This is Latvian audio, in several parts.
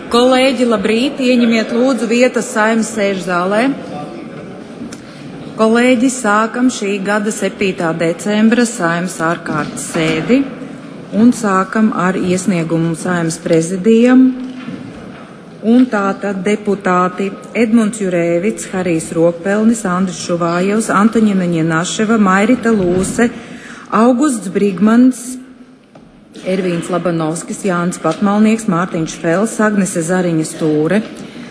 Kolēģi, labrīt! Ieņemiet lūdzu vietas Saeimas sēžzālē. Kolēģi, sākam šī gada 7. decembra Saeimas ārkārtas sēdi un sākam ar iesniegumu Saeimas prezidijam. Un tātad deputāti Edmunds Jurēvits, Harijs Rokpelnis, Andris Šuvājevs, Antoņina Ņenaševa, Mairita Lūse, Augusts Brigmans, Ervīns Labanovskis, Jānis Patmalnieks, Mārtiņš Fels, Agnese Zariņa Stūre.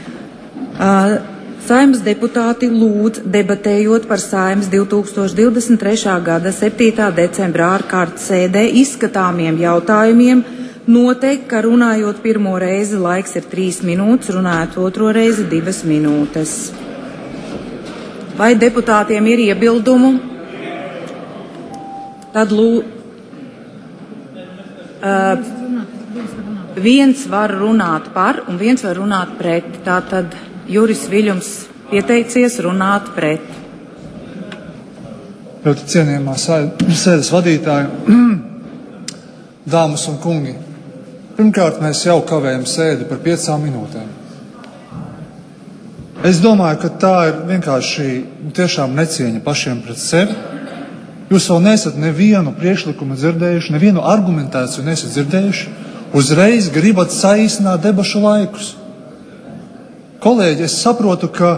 Saeimas deputāti lūdz, debatējot par Saeimas 2023. gada 7. decembra ārkārtas sēdē izskatāmiem jautājumiem, noteikt, ka runājot pirmo reizi laiks ir 3 minūtes, runājot otro reizi 2 minūtes. Vai deputātiem ir iebildumu? Tad viens var runāt par un viens var runāt pret. Tātad Juris Viļums pieteicies runāt pret. Ļoti cienījamā sēdes vadītāja, dāmas un kungi. Pirmkārt, mēs jau kavējam sēdi par 5 minūtēm. Es domāju, ka tā ir vienkārši tiešām necieņa pašiem pret sevi. Jūs vēl neesat nevienu priekšlikumu dzirdējuši, nevienu argumentāciju neesat dzirdējuši. Uzreiz gribat saīsināt debašu laikus. Kolēģi, es saprotu, ka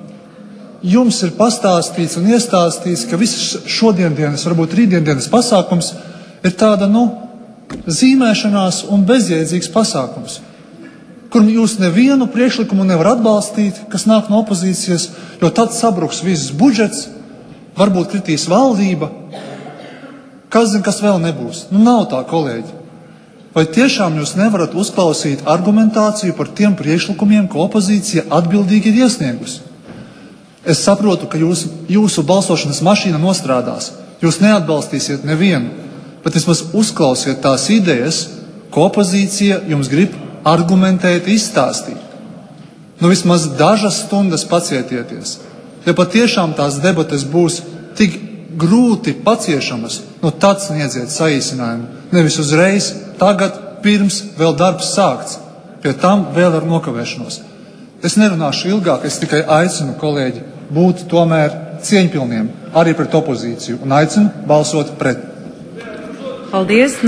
jums ir pastāstīts un iestāstīts, ka visas šodienas, varbūt rītdienas pasākums ir tāda, zīmēšanās un bezjēdzīgs pasākums, kur jūs nevienu priekšlikumu nevar atbalstīt, kas nāk no opozīcijas, jo tad sabruks viss budžets, varbūt kritīs valdība. Kas zina, kas vēl nebūs? Nav tā, kolēģi. Vai tiešām jūs nevarat uzklausīt argumentāciju par tiem priekšlikumiem, ko opozīcija atbildīgi ir iesniegusi? Es saprotu, ka jūsu balsošanas mašīna nostrādās. Jūs neatbalstīsiet nevienu, bet vismaz uzklausiet tās idejas, ko opozīcija jums grib argumentēt, izstāstīt. Vismaz dažas stundas pacietieties. Ja patiešām tās debates būs tik grūti paciešamas, tad sniedziet saīsinājumu. Nevis uzreiz, tagad, pirms vēl darbs sākts. Pie tam vēl ar nokavēšanos. Es nerunāšu ilgāk, es tikai aicinu kolēģi būt tomēr cieņpilniem arī pret opozīciju un aicinu balsot pret. Paldies.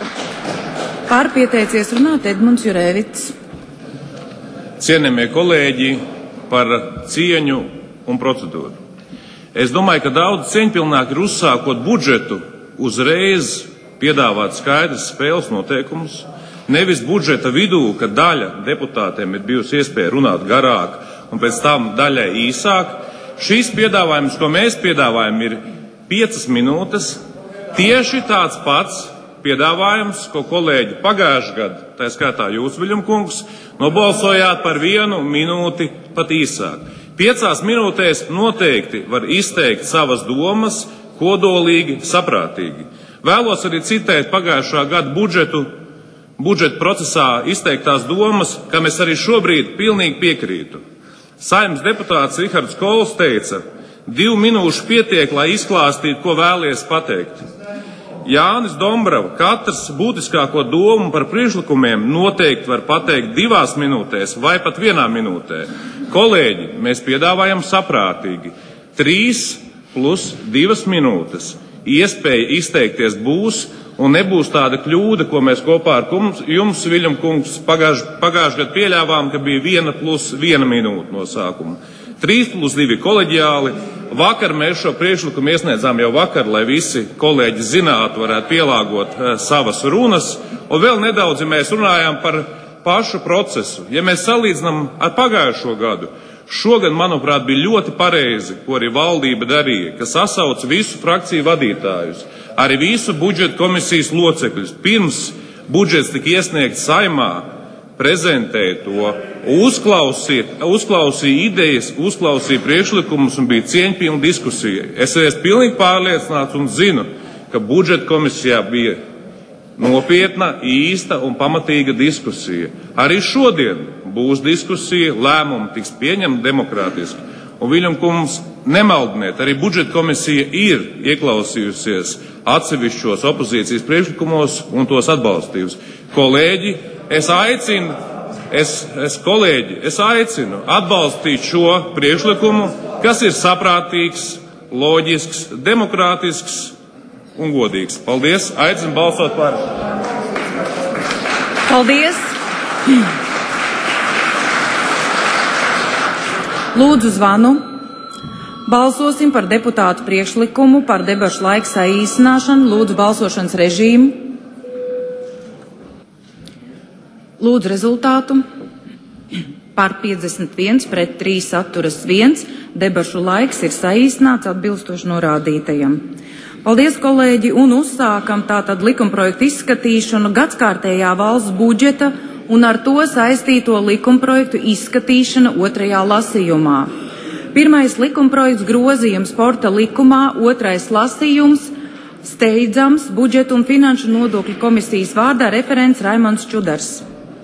Par pieteicies runāt Edmunds Jurēvits. Cienījamie kolēģi, par cieņu un procedūru. Es domāju, ka daudz cieņpilnāk ir uzsākot budžetu uzreiz piedāvāt skaidrs spēles noteikumus, nevis budžeta vidū, kad daļa deputātiem ir bijusi iespēja runāt garāk un pēc tam daļai īsāk. Šīs piedāvājums, ko mēs piedāvājam, ir 5 minūtes, tieši tāds pats piedāvājums, ko kolēģi pagājušajā gadā, tā skaitā jūs, Viļumkungs, nobalsojāt par 1 minūti pat īsāk. 5 minūtēs noteikti var izteikt savas domas, kodolīgi, saprātīgi. Vēlos arī citēt pagājušā gada budžeta procesā izteiktās domas, kam es arī šobrīd pilnīgi piekrītu. Saeimas deputāts Rihards Kols teica, 2 minūšu pietiek, lai izklāstītu, ko vēlies pateikt. Jānis Dombrava katrs būtiskāko domu par priekšlikumiem noteikti var pateikt 2 minūtēs vai pat 1 minūtē. Kolēģi, mēs piedāvājam saprātīgi 3 plus 2 minūtes. Iespēja izteikties būs un nebūs tāda kļūda, ko mēs kopā ar jums, Viļum kungs, pagājušajā gadā pieļāvām, ka bija 1 plus 1 minūte no sākuma. 3 plus 2 koleģiāli. Vakar mēs šo priekšlikumu iesniedzām jau vakar, lai visi kolēģi zinātu, varētu pielāgot savas runas. Un vēl nedaudz, ja mēs runājām par pašu procesu. Ja mēs salīdzinām ar pagājušo gadu, šogad, manuprāt, bija ļoti pareizi, ko arī valdība darīja, ka sasauc visu frakciju vadītājus, arī visu budžeta komisijas locekļus. Pirms budžets tika iesniegts Saeimā, prezentēja to, uzklausīja idejas, uzklausīja priekšlikumus un bija cieņpilna diskusija. Es esmu pilnīgi pārliecināts un zinu, ka budžeta komisijā bija nopietna, īsta un pamatīga diskusija. Arī šodien būs diskusija, lēmumi tiks pieņemti demokrātiski. Un Viļum kungs, nemaldiniet, arī budžeta komisija ir ieklausījusies atsevišķos opozīcijas priekšlikumos un tos atbalstījusi. Kolēģi, es aicinu es aicinu atbalstīt šo priekšlikumu, kas ir saprātīgs, loģisks, demokrātisks un godīgs. Paldies! Aicinu balsot par. Paldies! Lūdzu zvanu. Balsosim par deputātu priekšlikumu par debašu laiku saīsināšanu. Lūdzu balsošanas režīmu. Lūdzu rezultātu. Par 51, pret 3 atturas 1. Debašu laiks ir saīsināts atbilstoši norādītajam. Paldies, kolēģi, un uzsākam tātad likumprojektu izskatīšanu gadskārtējā valsts budžeta un ar to saistīto likumprojektu izskatīšana otrajā lasījumā. Pirmais likumprojekts grozījums sporta likumā, otrais lasījums, steidzams budžetu un finanšu nodokļu komisijas vārdā referents Raimonds Čudars.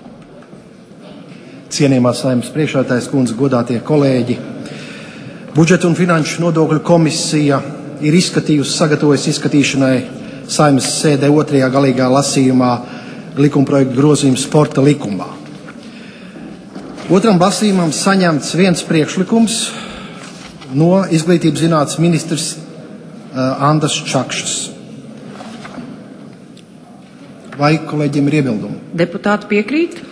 Cienījamā Saeimas priekšsēdētājas kundze, godātie kolēģi, budžeta un finanšu nodokļu komisija ir sagatavojusi izskatīšanai Saeimas sēdē otrajā galīgā lasījumā likumprojektu grozījumu sporta likumā. Otram lasījumam saņemts viens priekšlikums no izglītības zinātnes ministrs Andras Čakšas. Vai kolēģiem ir iebildumi? Deputāti piekrīt?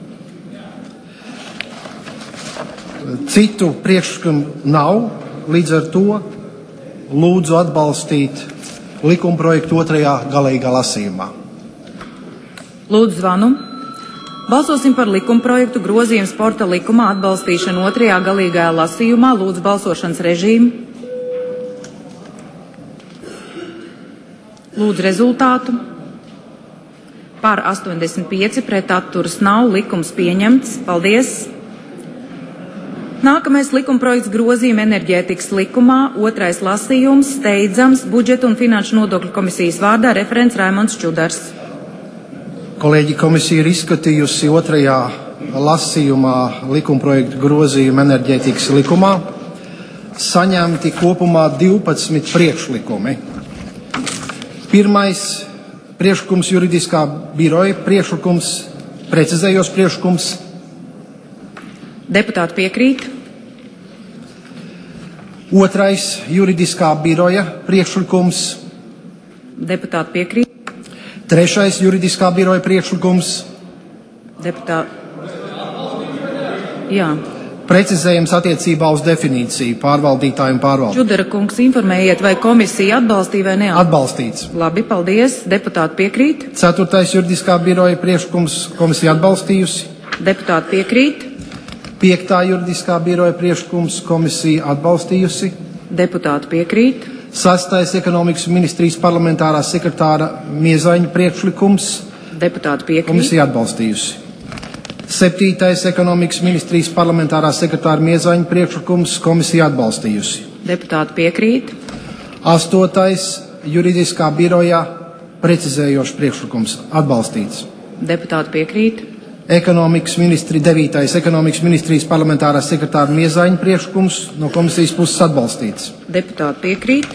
Citu priekšlikumu nav, līdz ar to lūdzu atbalstīt likumprojektu otrajā galīgā lasījumā. Lūdzu zvanu. Balsosim par likumprojektu grozījumu sporta likumā atbalstīšanu otrajā galīgajā lasījumā. Lūdzu balsošanas režīmu. Lūdzu rezultātu. Par 85, pret atturas nav, likums pieņemts. Paldies! Nākamais likumprojekts grozījuma enerģētikas likumā, otrais lasījums, steidzams budžeta un finanšu nodokļu komisijas vārdā referents Raimonds Čudars. Kolēģi, komisija ir izskatījusi otrajā lasījumā likumprojektu grozījumu enerģētikas likumā. Saņemti kopumā 12 priekšlikumi. Pirmais priekšlikums juridiskā biroja priekšlikums, precizējos priekšlikums. Deputāti piekrīt. Otrais juridiskā biroja priekšlikums. Deputāti piekrīt. Trešais juridiskā biroja priekšlikums. Deputāti. Jā. Precizējums attiecībā uz definīciju pārvaldītāju un pārvaldītāju. Čudara kungs, informējiet, vai komisija atbalstīja vai neatbalstīja? Atbalstīts. Labi, paldies. Deputāti piekrīt. Ceturtais juridiskā biroja priekšlikums komisija atbalstījusi. Deputāti piekrīt. Piektā juridiskā biroja priekšlikums komisija atbalstījusi. Deputāti piekrīt. Sastais ekonomikas ministrijas parlamentārā sekretāra Miezaņa priekšlikums. Deputāti piekrīt. Komisija atbalstījusi. Septītais ekonomikas ministrijas parlamentārā sekretāra Miezaņa priekšlikums komisija atbalstījusi. Deputāti piekrīt. Astotais juridiskā biroja precizējošs priekšlikums atbalstīts. Deputāti piekrīt. Devītais ekonomikas ministrijas parlamentārā sekretāra Miezaņa priekšlikums no komisijas puses atbalstīts. Deputāti piekrīt.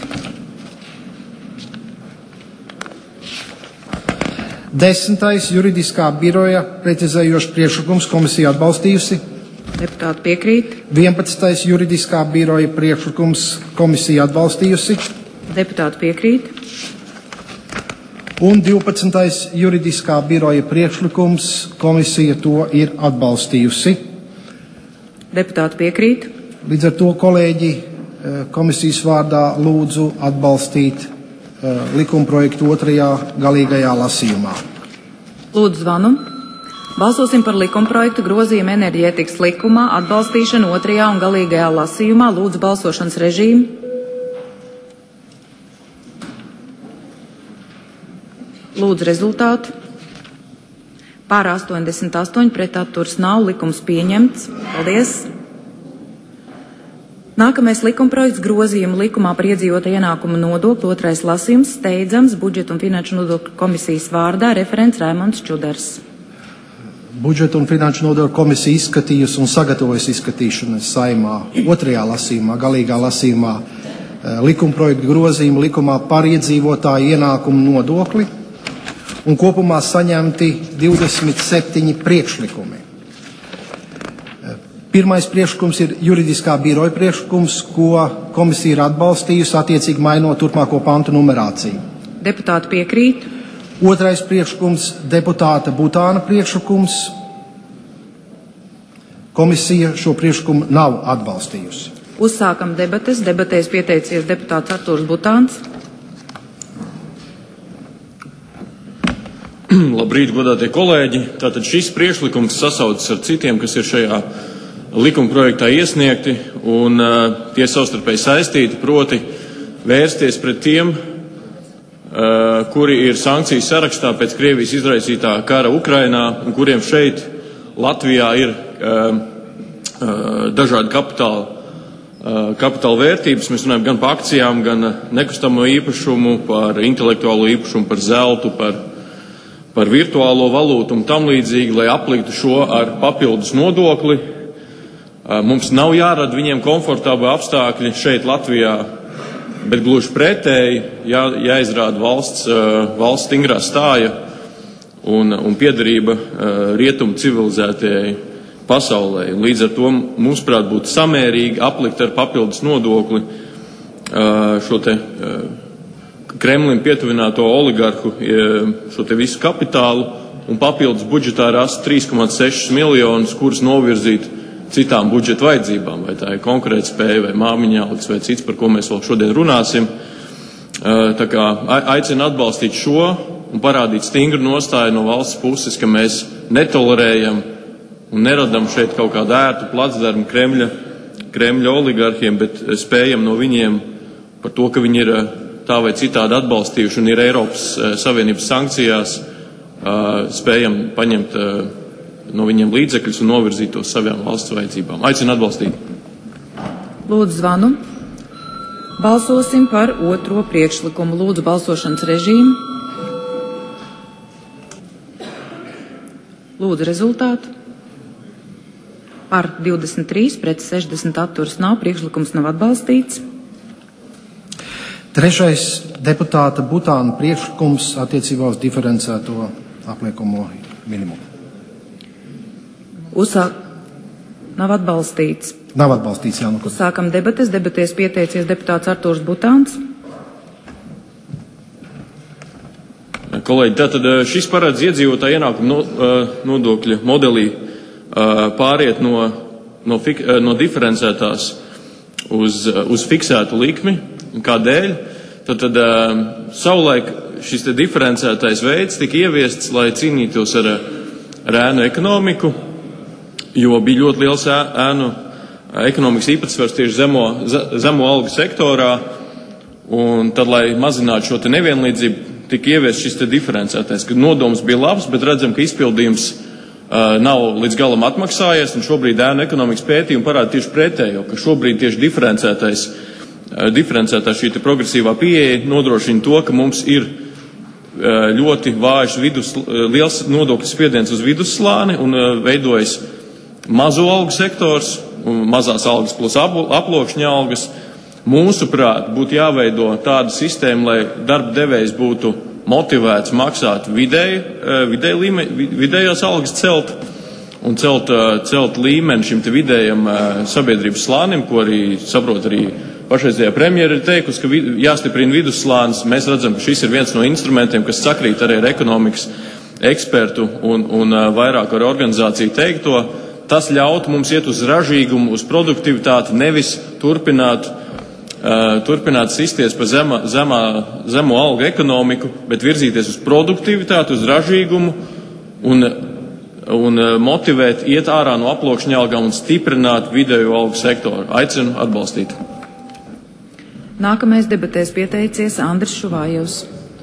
10. juridiskā biroja precizējošs priekšlikums komisija atbalstījusi. Deputāti piekrīt. 11. juridiskā biroja priekšlikums komisija atbalstījusi. Deputāti piekrīt. Un 12. juridiskā biroja priekšlikums komisija to ir atbalstījusi. Deputāti piekrīt. Līdz ar to, kolēģi, komisijas vārdā lūdzu atbalstīt likumprojektu otrajā galīgajā lasījumā. Lūdzu zvanu. Balsosim par likumprojektu grozījumu enerģētikas likumā atbalstīšanu otrajā un galīgajā lasījumā. Lūdzu balsošanas režīmu. Lūdzu rezultātu. Pār 88, pret atturas nav, likums pieņemts. Paldies. Nākamais likumprojekts grozījumu likumā par iedzīvotāju ienākumu nodokli, otrais lasījums, steidzams budžeta un finanšu nodokļu komisijas vārdā referents Raimonds Čudars. Budžeta un finanšu nodokļu komisija izskatījusi un sagatavojusi izskatīšanu Saeimā otrajā lasījumā, galīgā lasījumā likumprojektu grozījumu likumā par iedzīvotāju ienākumu nodokli. Un kopumā saņemti 27 priekšlikumi. Pirmais priekšlikums ir juridiskā biroja priekšlikums, ko komisija ir atbalstījusi, attiecīgi mainot turpmāko pantu numerāciju. Deputāti piekrīt. Otrais priekšlikums - deputāta Butāna priekšlikums. Komisija šo priekšlikumu nav atbalstījusi. Uzsākam debates. Debatēs pieteicies deputāts Artūrs Butāns. Labrīt, godātie kolēģi. Tātad šis priekšlikums sasaucas ar citiem, kas ir šajā likuma projektā iesniegti, un tie savstarpēji saistīti, proti vērsties pret tiem, kuri ir sankciju sarakstā pēc Krievijas izraisītā kara Ukrainā, un kuriem šeit Latvijā ir dažādi kapitāla vērtības. Mēs runājam gan par akcijām, gan nekustamo īpašumu, par intelektuālo īpašumu, par zeltu, par virtuālo valūtu un tam līdzīgi, lai apliktu šo ar papildus nodokli. Mums nav jārada viņiem komfortabli apstākļi šeit Latvijā, bet gluži pretēji jāizrāda valsts stingrā stāja un piederība rietumu civilizētajai pasaulē. Līdz ar to, mūsuprāt, būtu samērīgi aplikt ar papildus nodokli šo te Kremlim pietuvināto oligarhu šo te visu kapitālu un papildus budžetā rast 3,6 miljonus, kurus novirzīt citām budžeta vajadzībām, vai tā ir konkurētspēja, vai māmiņa algas, vai cits, par ko mēs vēl šodien runāsim. Tā kā aicinu atbalstīt šo un parādīt stingru nostāju no valsts puses, ka mēs netolerējam un neradam šeit kaut kādu ērtu placdarmu Kremļa oligarhiem, bet spējam no viņiem par to, ka viņi ir tā vai citādi atbalstījuši un ir Eiropas Savienības sankcijās, spējam paņemt no viņiem līdzekļus un novirzīt tos savām valsts vajadzībām. Aicinu atbalstīt. Lūdzu zvanu. Balsosim par otro priekšlikumu. Lūdzu balsošanas režīmu. Lūdzu rezultātu. Par 23, pret 60 atturas nav. Priekšlikums nav atbalstīts. Trešais deputāta Butāna priekšlikums attiecībā uz diferencēto apliekamo minimumu. Nav atbalstīts. Nav atbalstīts, jā. Uzsākam debates. Debatēs pieteicies deputāts Artūrs Butāns. Kolēģi, tātad šis paredz iedzīvotāju ienākumu nodokļa modelī pāriet no diferencētās uz fiksētu likmi. Kādēļ? Tad savulaik šis te diferencētais veids tika ieviests, lai cīnītos ar ēnu ekonomiku, jo bija ļoti liels ēnu ekonomikas īpatsvars tieši zemo algu sektorā, un tad, lai mazinātu šo te nevienlīdzību, tika ieviests šis te diferencētais, ka nodoms bija labs, bet redzam, ka izpildījums nav līdz galam atmaksājies, un šobrīd ēnu ekonomikas pētījumi parāda tieši pretējo, ka šobrīd tieši diferencētā šī te progresīvā pieeja nodrošina to, ka mums ir ļoti vājš liels nodokļu spiediens uz vidusslāni un veidojas mazo algu sektors, un mazās algas plus aploksņa algas. Mūsuprāt, būtu jāveido tāda sistēma, lai darba devējs būtu motivēts maksāt vidējās algas celt un celt līmeni šim te vidējam sabiedrības slānim, ko arī saprot arī pašreizējā premjera ir teikusi, ka jāstiprina vidusslānis. Mēs redzam, ka šis ir viens no instrumentiem, kas sakrīt arī ar ekonomikas ekspertu un vairāk ar organizāciju teikto. Tas ļautu mums iet uz ražīgumu, uz produktivitāti, nevis turpināt sisties pa zemo algu ekonomiku, bet virzīties uz produktivitāti, uz ražīgumu un motivēt iet ārā no aploksņa algām un stiprināt vidējo algu sektoru. Aicinu atbalstīt. Nākamais debatēs pieteicies Andris Šuvājevs.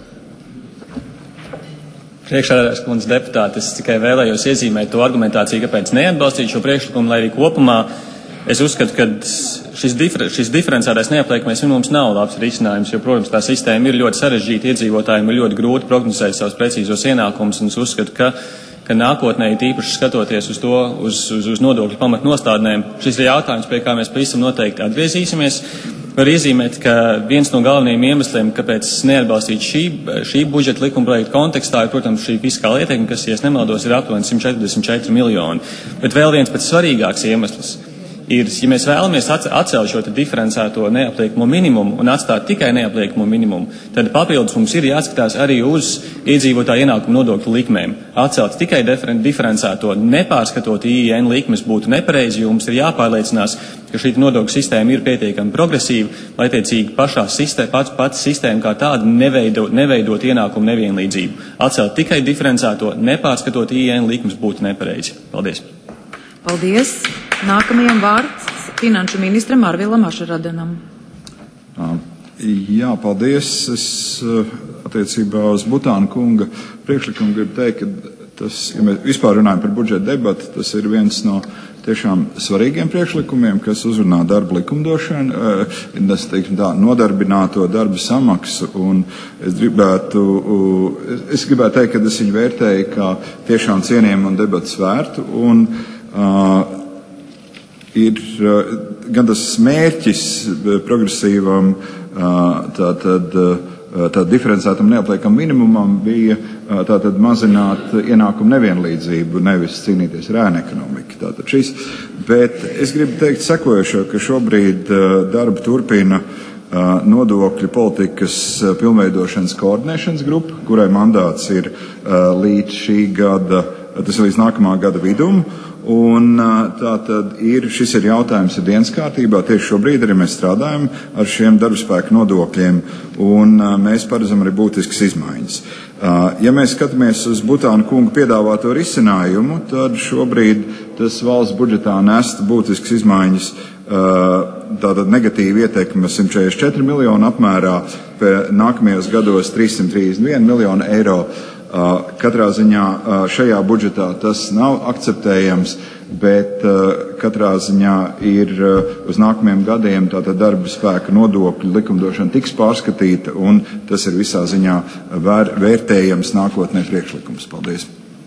Priekšsēdētājas kundze deputāti, es tikai vēlējos iezīmēt to argumentāciju, kāpēc neatbalstīt šo priekšlikumu, lai arī kopumā es uzskatu, ka šis diferencētais neapliekamais minimums nav labs risinājums, jo, protams, tā sistēma ir ļoti sarežģīta, iedzīvotājiem ir ļoti grūti prognozēt savus precīzos ienākumus, un es uzskatu, ka nākotnē, tīpaši skatoties uz to, uz nodokļu pamatnostādnēm, šis ir jautājums, pie kā mēs pavisam noteikti atgriezīsimies. var iezīmēt, ka viens no galvenajiem iemesliem, kāpēc neatbalstīt šī budžeta likuma projekta kontekstā, ir, protams, šī fiskāla ietekme, kas, ja es nemaldos, ir aptuveni 144 miljoni. Bet vēl viens pēc svarīgāks iemesls ir, ja mēs vēlamies atcelt šo diferencēto neapliekamo minimumu un atstāt tikai neapliekamo minimumu, tad papildus mums ir jāskatās arī uz iedzīvotāju ienākumu nodokļu likmēm. Atcelt tikai diferencēto, nepārskatot IIN likmes būtu nepareizi, jo mums ir jāpārliecinās, ka šī nodokļu sistēma ir pietiekami progresīva, lai attiecīgi pati sistēma kā tāda neveidot ienākumu nevienlīdzību. Atcelt tikai diferencēto, nepārskatot IIN likmes būtu nepareizi. Paldies. Paldies. Nākamajam vārds finanšu ministram Arvilam Ašaradenam. Jā, paldies. Es attiecībā uz Butāna kunga priekšlikumu gribu teikt, ka tas, ja mēs vispār runājam par budžeta debatu, tas ir viens no tiešām svarīgiem priekšlikumiem, kas uzrunā darba likumdošanu, nodarbināto darba samaksu, un es gribētu teikt, ka es viņu vērtēju kā tiešām cienījumu un debats vērtu, un ir gan tas mērķis progresīvam, tātad diferencētam neapliekam minimumam bija tātad mazināt ienākumu nevienlīdzību, nevis cīnīties ar ēnu ekonomiku. Bet es gribu teikt sekojošo, ka šobrīd darbu turpina nodokļu politikas pilnveidošanas koordinēšanas grupa, kurai mandāts ir līdz šī gada, tas ir līdz nākamā gada vidum. Un tātad šis ir jautājums dienas kārtībā. Tieši šobrīd arī mēs strādājam ar šiem darbspēku nodokļiem, un mēs paredzam arī būtiskas izmaiņas. Ja mēs skatāmies uz Butāna kunga piedāvāto risinājumu, tad šobrīd tas valsts budžetā nest būtiskas izmaiņas, tātad negatīva ietekme 144 miljonu apmērā, nākamajos gados 331 miljonu eiro. Katrā ziņā šajā budžetā tas nav akceptējams, bet katrā ziņā ir uz nākamajiem gadiem tātad darba spēka nodokļu likumdošana tiks pārskatīta, un tas ir visā ziņā vērtējams nākotnē priekšlikums. Paldies.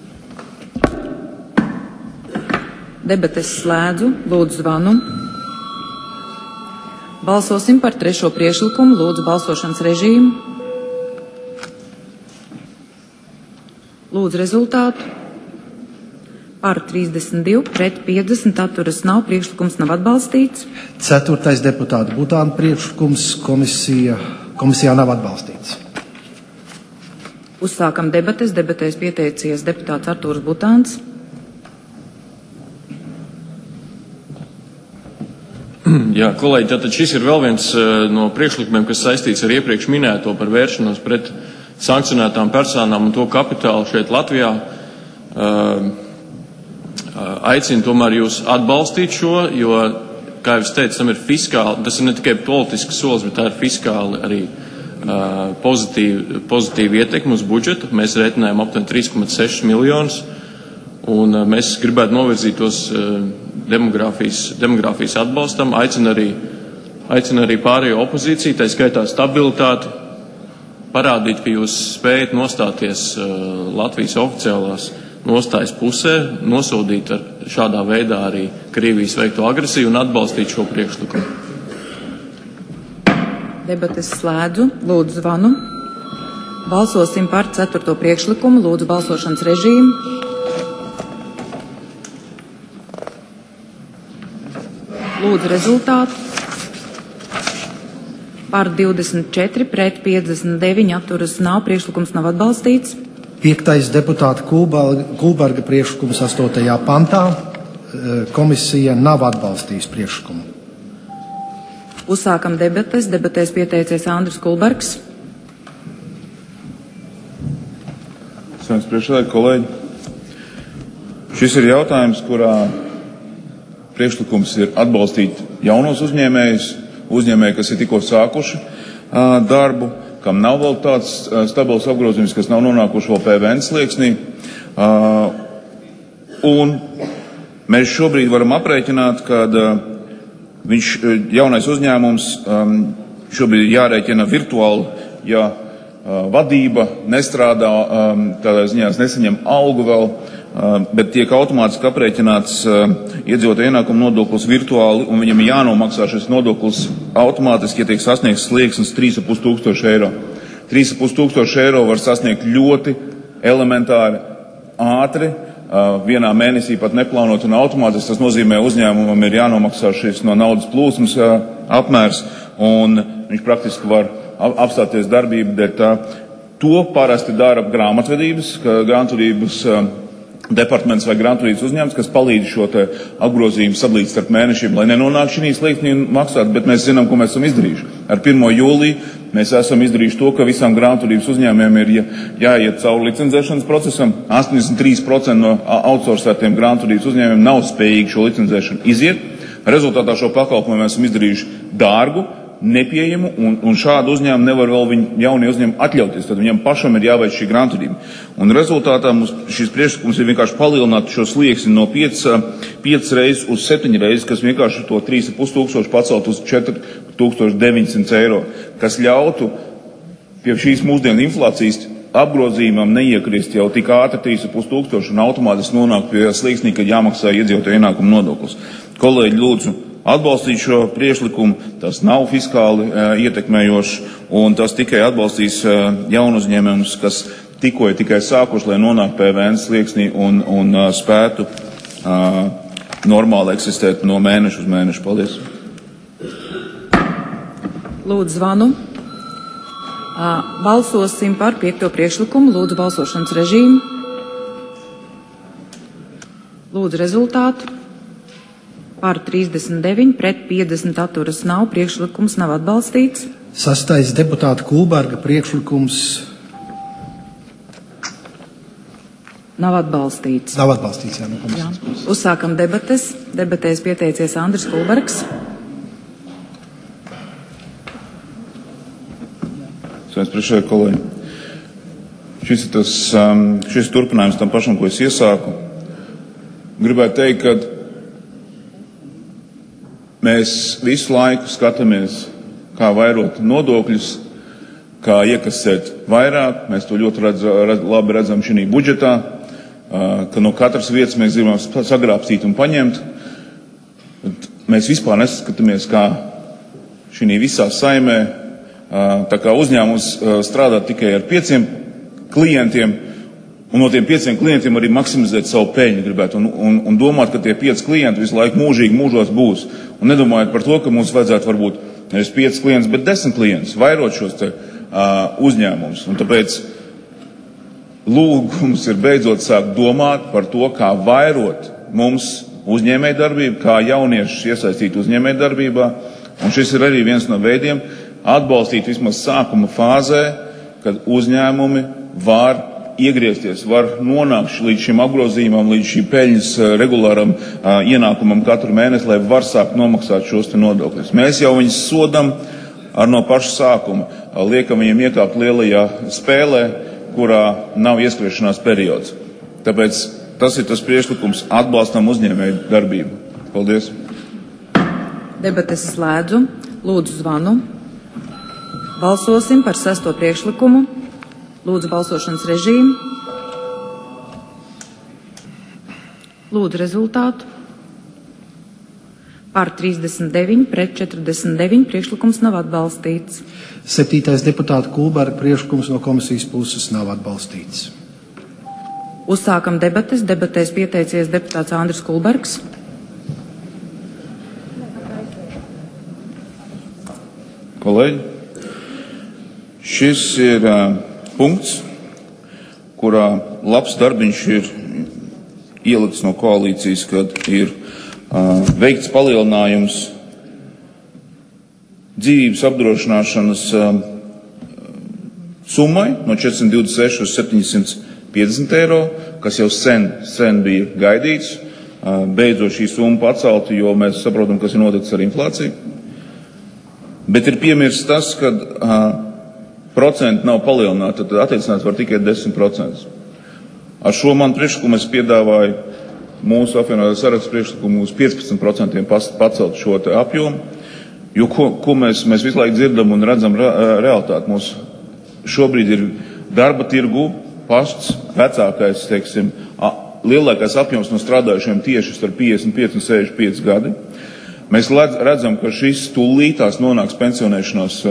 Debates slēdzu, lūdzu zvanu. Balsosim par trešo priekšlikumu, lūdzu balsošanas režīmu. Lūdzu rezultātu. Par 32, pret 50, atturas nav, priekšlikums nav atbalstīts. 4. deputāta Butāna priekšlikums komisijā nav atbalstīts. Uzsākam debates. Debatēs pieteicies deputāts Artūrs Butāns. Jā, kolēģi, tātad šis ir vēl viens no priekšlikumiem, kas saistīts ar iepriekš minēto par vēršanos pret sankcionētām personām un to kapitālu šeit Latvijā. Aicinu tomēr jūs atbalstīt šo, jo, kā jau es teicu, tas ir ne tikai politisks solis, bet tā ir fiskāli arī pozitīva ietekme uz budžetu. Mēs rēķinājām aptuveni 3,6 miljonus, un mēs gribētu novirzīt tos demogrāfijas atbalstam. Aicinu arī pārējo opozīciju, tā skaitā stabilitāti, parādīt, ka jūs spējat nostāties Latvijas oficiālās nostājas pusē, nosodīt ar šādā veidā arī Krievijas veikto agresiju un atbalstīt šo priekšlikumu. Debates slēdzu, lūdzu zvanu. Balsosim par 4. priekšlikumu, lūdzu balsošanas režīmu. Lūdzu rezultātu. Par 24, pret 59, atturas nav, priekšlikums nav atbalstīts. 5. deputāta Kulberga priekšlikums 8. pantā. Komisija nav atbalstījusi priekšlikumu. Uzsākam debates. Debatēs pieteicies Andris Kulbergs. Saimnes priekšsēdētāji, kolēģi. Šis ir jautājums, kurā priekšlikums ir atbalstīt jaunos uzņēmējus, kas ir tikko sākuši darbu, kam nav vēl tāds stabils apgrozījums, kas nav nonākuši vēl PVN slieksnī. Un mēs šobrīd varam aprēķināt, ka jaunais uzņēmums šobrīd jārēķina virtuāli, ja vadība nestrādā, tādā ziņā nesaņem algu vēl, bet tiek automātiski aprēķināts iedzīvotāju ienākumu nodoklis virtuāli, un viņam ir jānomaksā šis nodoklis automātiski, ja tiek sasniegts slieksnis 3,5 eiro. 3,5 eiro var sasniegt ļoti elementāri, ātri, vienā mēnesī pat neplānot un automātiski. Tas nozīmē, uzņēmumam ir jānomaksā šis no naudas plūsmas apmērs, un viņš praktiski var apstāties darbību dēļ tā. To parasti dara grāmatvedības departaments vai grāmatvedības uzņēmums, kas palīdz šo te apgrozījumu sadalīt starp mēnešiem, lai nenonāk šī slieksnī un maksāt, bet mēs zinām, ko mēs esam izdarījuši. Ar 1. jūliju mēs esam izdarījuši to, ka visām grāmatvedības uzņēmumiem ir jāiet cauri licencēšanas procesam. 83% no outsourcētiem grāmatvedības uzņēmumiem nav spējīgi šo licencēšanu iziet. Rezultātā šo pakalpojumu mēs esam izdarījuši dārgu, nepieejamu, un šādu uzņēmumu nevar vēl viņi jaunie uzņēmumi atļauties. Tad viņam pašam ir jāveic šī grāmatvedība. Un rezultātā mums šis priekšlikums ir vienkārši palielināt šo slieksni no 5 reizes uz 7 reizes, kas vienkārši to 3,5 pacelt uz 4,900 eiro, kas ļautu pie šīs mūsdienu inflācijas apgrozījumam neiekrist jau tik ātri 3,5 un automātiski nonākt pie slieksnī, kad jāmaksā iedzīvotāju ienākumu nodoklis. Kolēģi, lūdzu atbalstīt šo priekšlikumu, tas nav fiskāli ietekmējošs, un tas tikai atbalstīs jaunu uzņēmumus, kas tikko ir tikai sākuši, lai nonāktu PVN slieksnī un spētu normāli eksistēt no mēneša uz mēnešu. Paldies. Lūdzu zvanu. Balsosim par 5. priekšlikumu. Lūdzu balsošanas režīmu. Lūdzu rezultātu. Par 39, pret 50 atturas nav, priekšlikums nav atbalstīts. 6. deputāta Kulberga priekšlikums nav atbalstīts. Nav atbalstīts, jā, no komisijas puses. Uzsākam debates. Debatēs pieteicies Andris Kulbergs. Sveiks, priekšsēdētāji, kolēģi. Šis ir turpinājums tam pašam, ko es iesāku. Gribētu teikt, ka mēs visu laiku skatāmies, kā vairot nodokļus, kā iekasēt vairāk. Mēs to ļoti labi redzam šī budžetā, ka no katras vietas mēs gribam sagrābstīt un paņemt. Mēs vispār neskatāmies, kā šī visā saimē, tā kā uzņēmums strādā tikai ar 5 klientiem, un no tiem 5 klientiem arī maksimizēt savu peļņu gribētu, un domāt, ka tie 5 klienti visu laiku mūžos būs. Un nedomājot par to, ka mums vajadzētu varbūt nevis 5 klientus, bet 10 klientus, vairot šos te uzņēmumus. Un tāpēc lūgums ir beidzot sākt domāt par to, kā vairot mums uzņēmējdarbību, kā jauniešus iesaistīt uzņēmējdarbībā. Un šis ir arī viens no veidiem atbalstīt vismaz sākuma fāzē, kad uzņēmumi var iegriezties, var nonākt līdz šim apgrozījumam, līdz šī peļņas regulāram ienākumam katru mēnesi, lai var sākt nomaksāt šos te nodokļus. Mēs jau viņus sodam no paša sākuma, liekam viņiem iekāpt lielajā spēlē, kurā nav ieskriešanās periods. Tāpēc tas ir tas priekšlikums, atbalstam uzņēmēju darbību. Paldies. Debates slēdzu. Lūdzu zvanu. Balsosim par 6. priekšlikumu. Lūdzu balsošanas režīmu. Lūdzu rezultātu. Par 39, pret 49, priekšlikums nav atbalstīts. 7. deputāta Kulberga priekšlikums no komisijas puses nav atbalstīts. Uzsākam debates. Debatēs pieteicies deputāts Andris Kulbergs. Kolēģi, šis ir punkts, kurā labs darbiņš ir ielikts no koalīcijas, kad ir veikts palielinājums dzīvības apdrošināšanas summai no 426 uz 750 eiro, kas jau sen bija gaidīts. Beidzot šī summa pacelta, jo mēs saprotam, kas ir noticis ar inflāciju. Bet ir piemirsts tas, ka procenti nav palielināti, tad attiecināt var tikai 10%. Ar šo man priekšlikumu es piedāvāju mūsu apvienotā saraksta priekšlikumu uz 15% pacelt šo apjomu, jo ko mēs visu laiku dzirdam un redzam realitāti. Mums šobrīd ir darba tirgu pasts vecākais, lielākais apjoms no strādājušiem tieši starp 55 un 65 gadi. Mēs redzam, ka šis tūlītās nonāks pensionēšanās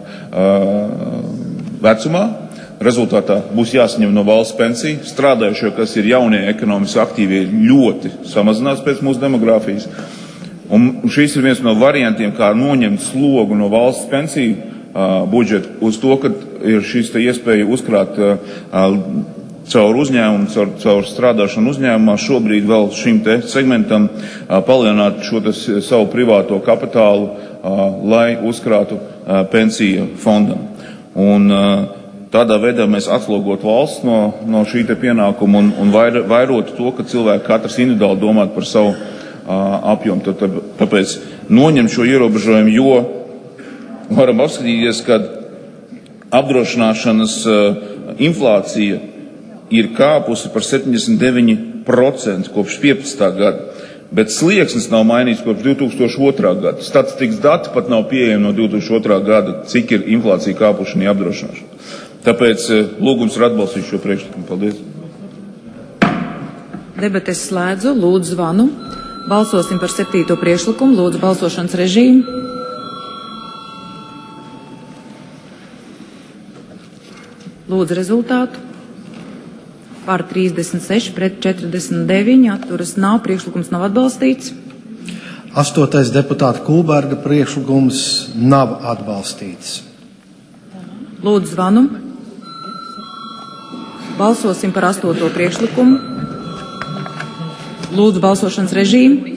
vecumā. Rezultātā būs jāsaņem no valsts pensija. Strādājušie, kas ir jaunie ekonomiski aktīvie, ļoti samazinās pēc mūsu demogrāfijas. Un šis ir viens no variantiem, kā noņemt slogu no valsts pensiju budžeta uz to, ka ir šis iespēja uzkrāt caur uzņēmumu, caur strādāšanu uzņēmumā šobrīd vēl šim te segmentam palielināt šo savu privāto kapitālu, lai uzkrātu pensiju fondam. Un tādā veidā mēs atslogot valsts no šī te pienākuma un vairotu to, ka cilvēki katrs individuāli domāt par savu apjomu. Tāpēc noņem šo ierobežojumu, jo varam apskatīties, ka apdrošināšanas inflācija ir kāpusi par 79% kopš 15. gada, bet slieksnis nav mainīts kopš 2002. gada. Statistikas dati pat nav pieejami no 2002. gada, cik ir inflācija kāpušana apdrošināšana. Tāpēc lūgums ir atbalstīt šo priekšlikumu. Paldies. Debates slēdzu, lūdzu zvanu. Balsosim par 7. priekšlikumu, lūdzu balsošanas režīmu. Lūdzu rezultātu. Par 36, pret 49, atturas nav, priekšlikums nav atbalstīts. 8. deputāta Kulberga priekšlikums nav atbalstīts. Lūdzu zvanu. Balsosim par 8. priekšlikumu. Lūdzu balsošanas režīmu.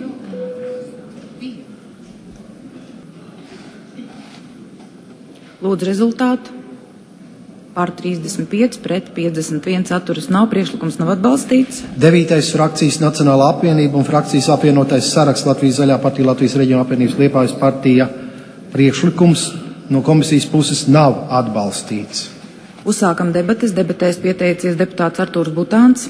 Lūdzu rezultātu. Par 35, pret 51, atturas nav, priekšlikums nav atbalstīts. 9. frakcijas Nacionālā apvienība un frakcijas apvienotais saraksts Latvijas Zaļā partija, Latvijas reģiona apvienības Liepājas partija priekšlikums no komisijas puses nav atbalstīts. Uzsākam debates. Debatēs pieteicies deputāts Artūrs Butāns.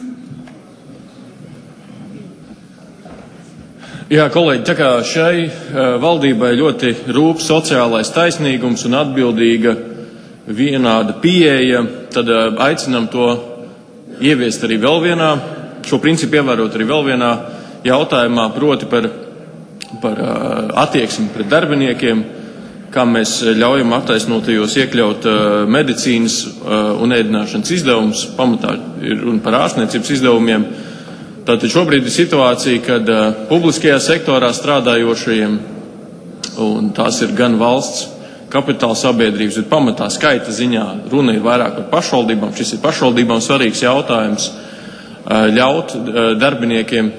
Jā, kolēģi, tā kā šai valdībai ļoti rūp sociālais taisnīgums un atbildīga vienāda pieeja, tad aicinam to ieviest arī vēl vienā, šo principu ievērot arī vēl vienā jautājumā, proti par attieksmi pret darbiniekiem, kā mēs ļaujam attaisnotajos iekļaut medicīnas un ēdināšanas izdevumus, pamatā ir runa par ārstniecības izdevumiem. Tātad šobrīd ir situācija, kad publiskajā sektorā strādājošajiem, un tās ir gan valsts kapitāla sabiedrības, bet pamatā skaita ziņā runa ir vairāk par pašvaldībām. Šis ir pašvaldībām svarīgs jautājums ļaut darbiniekiem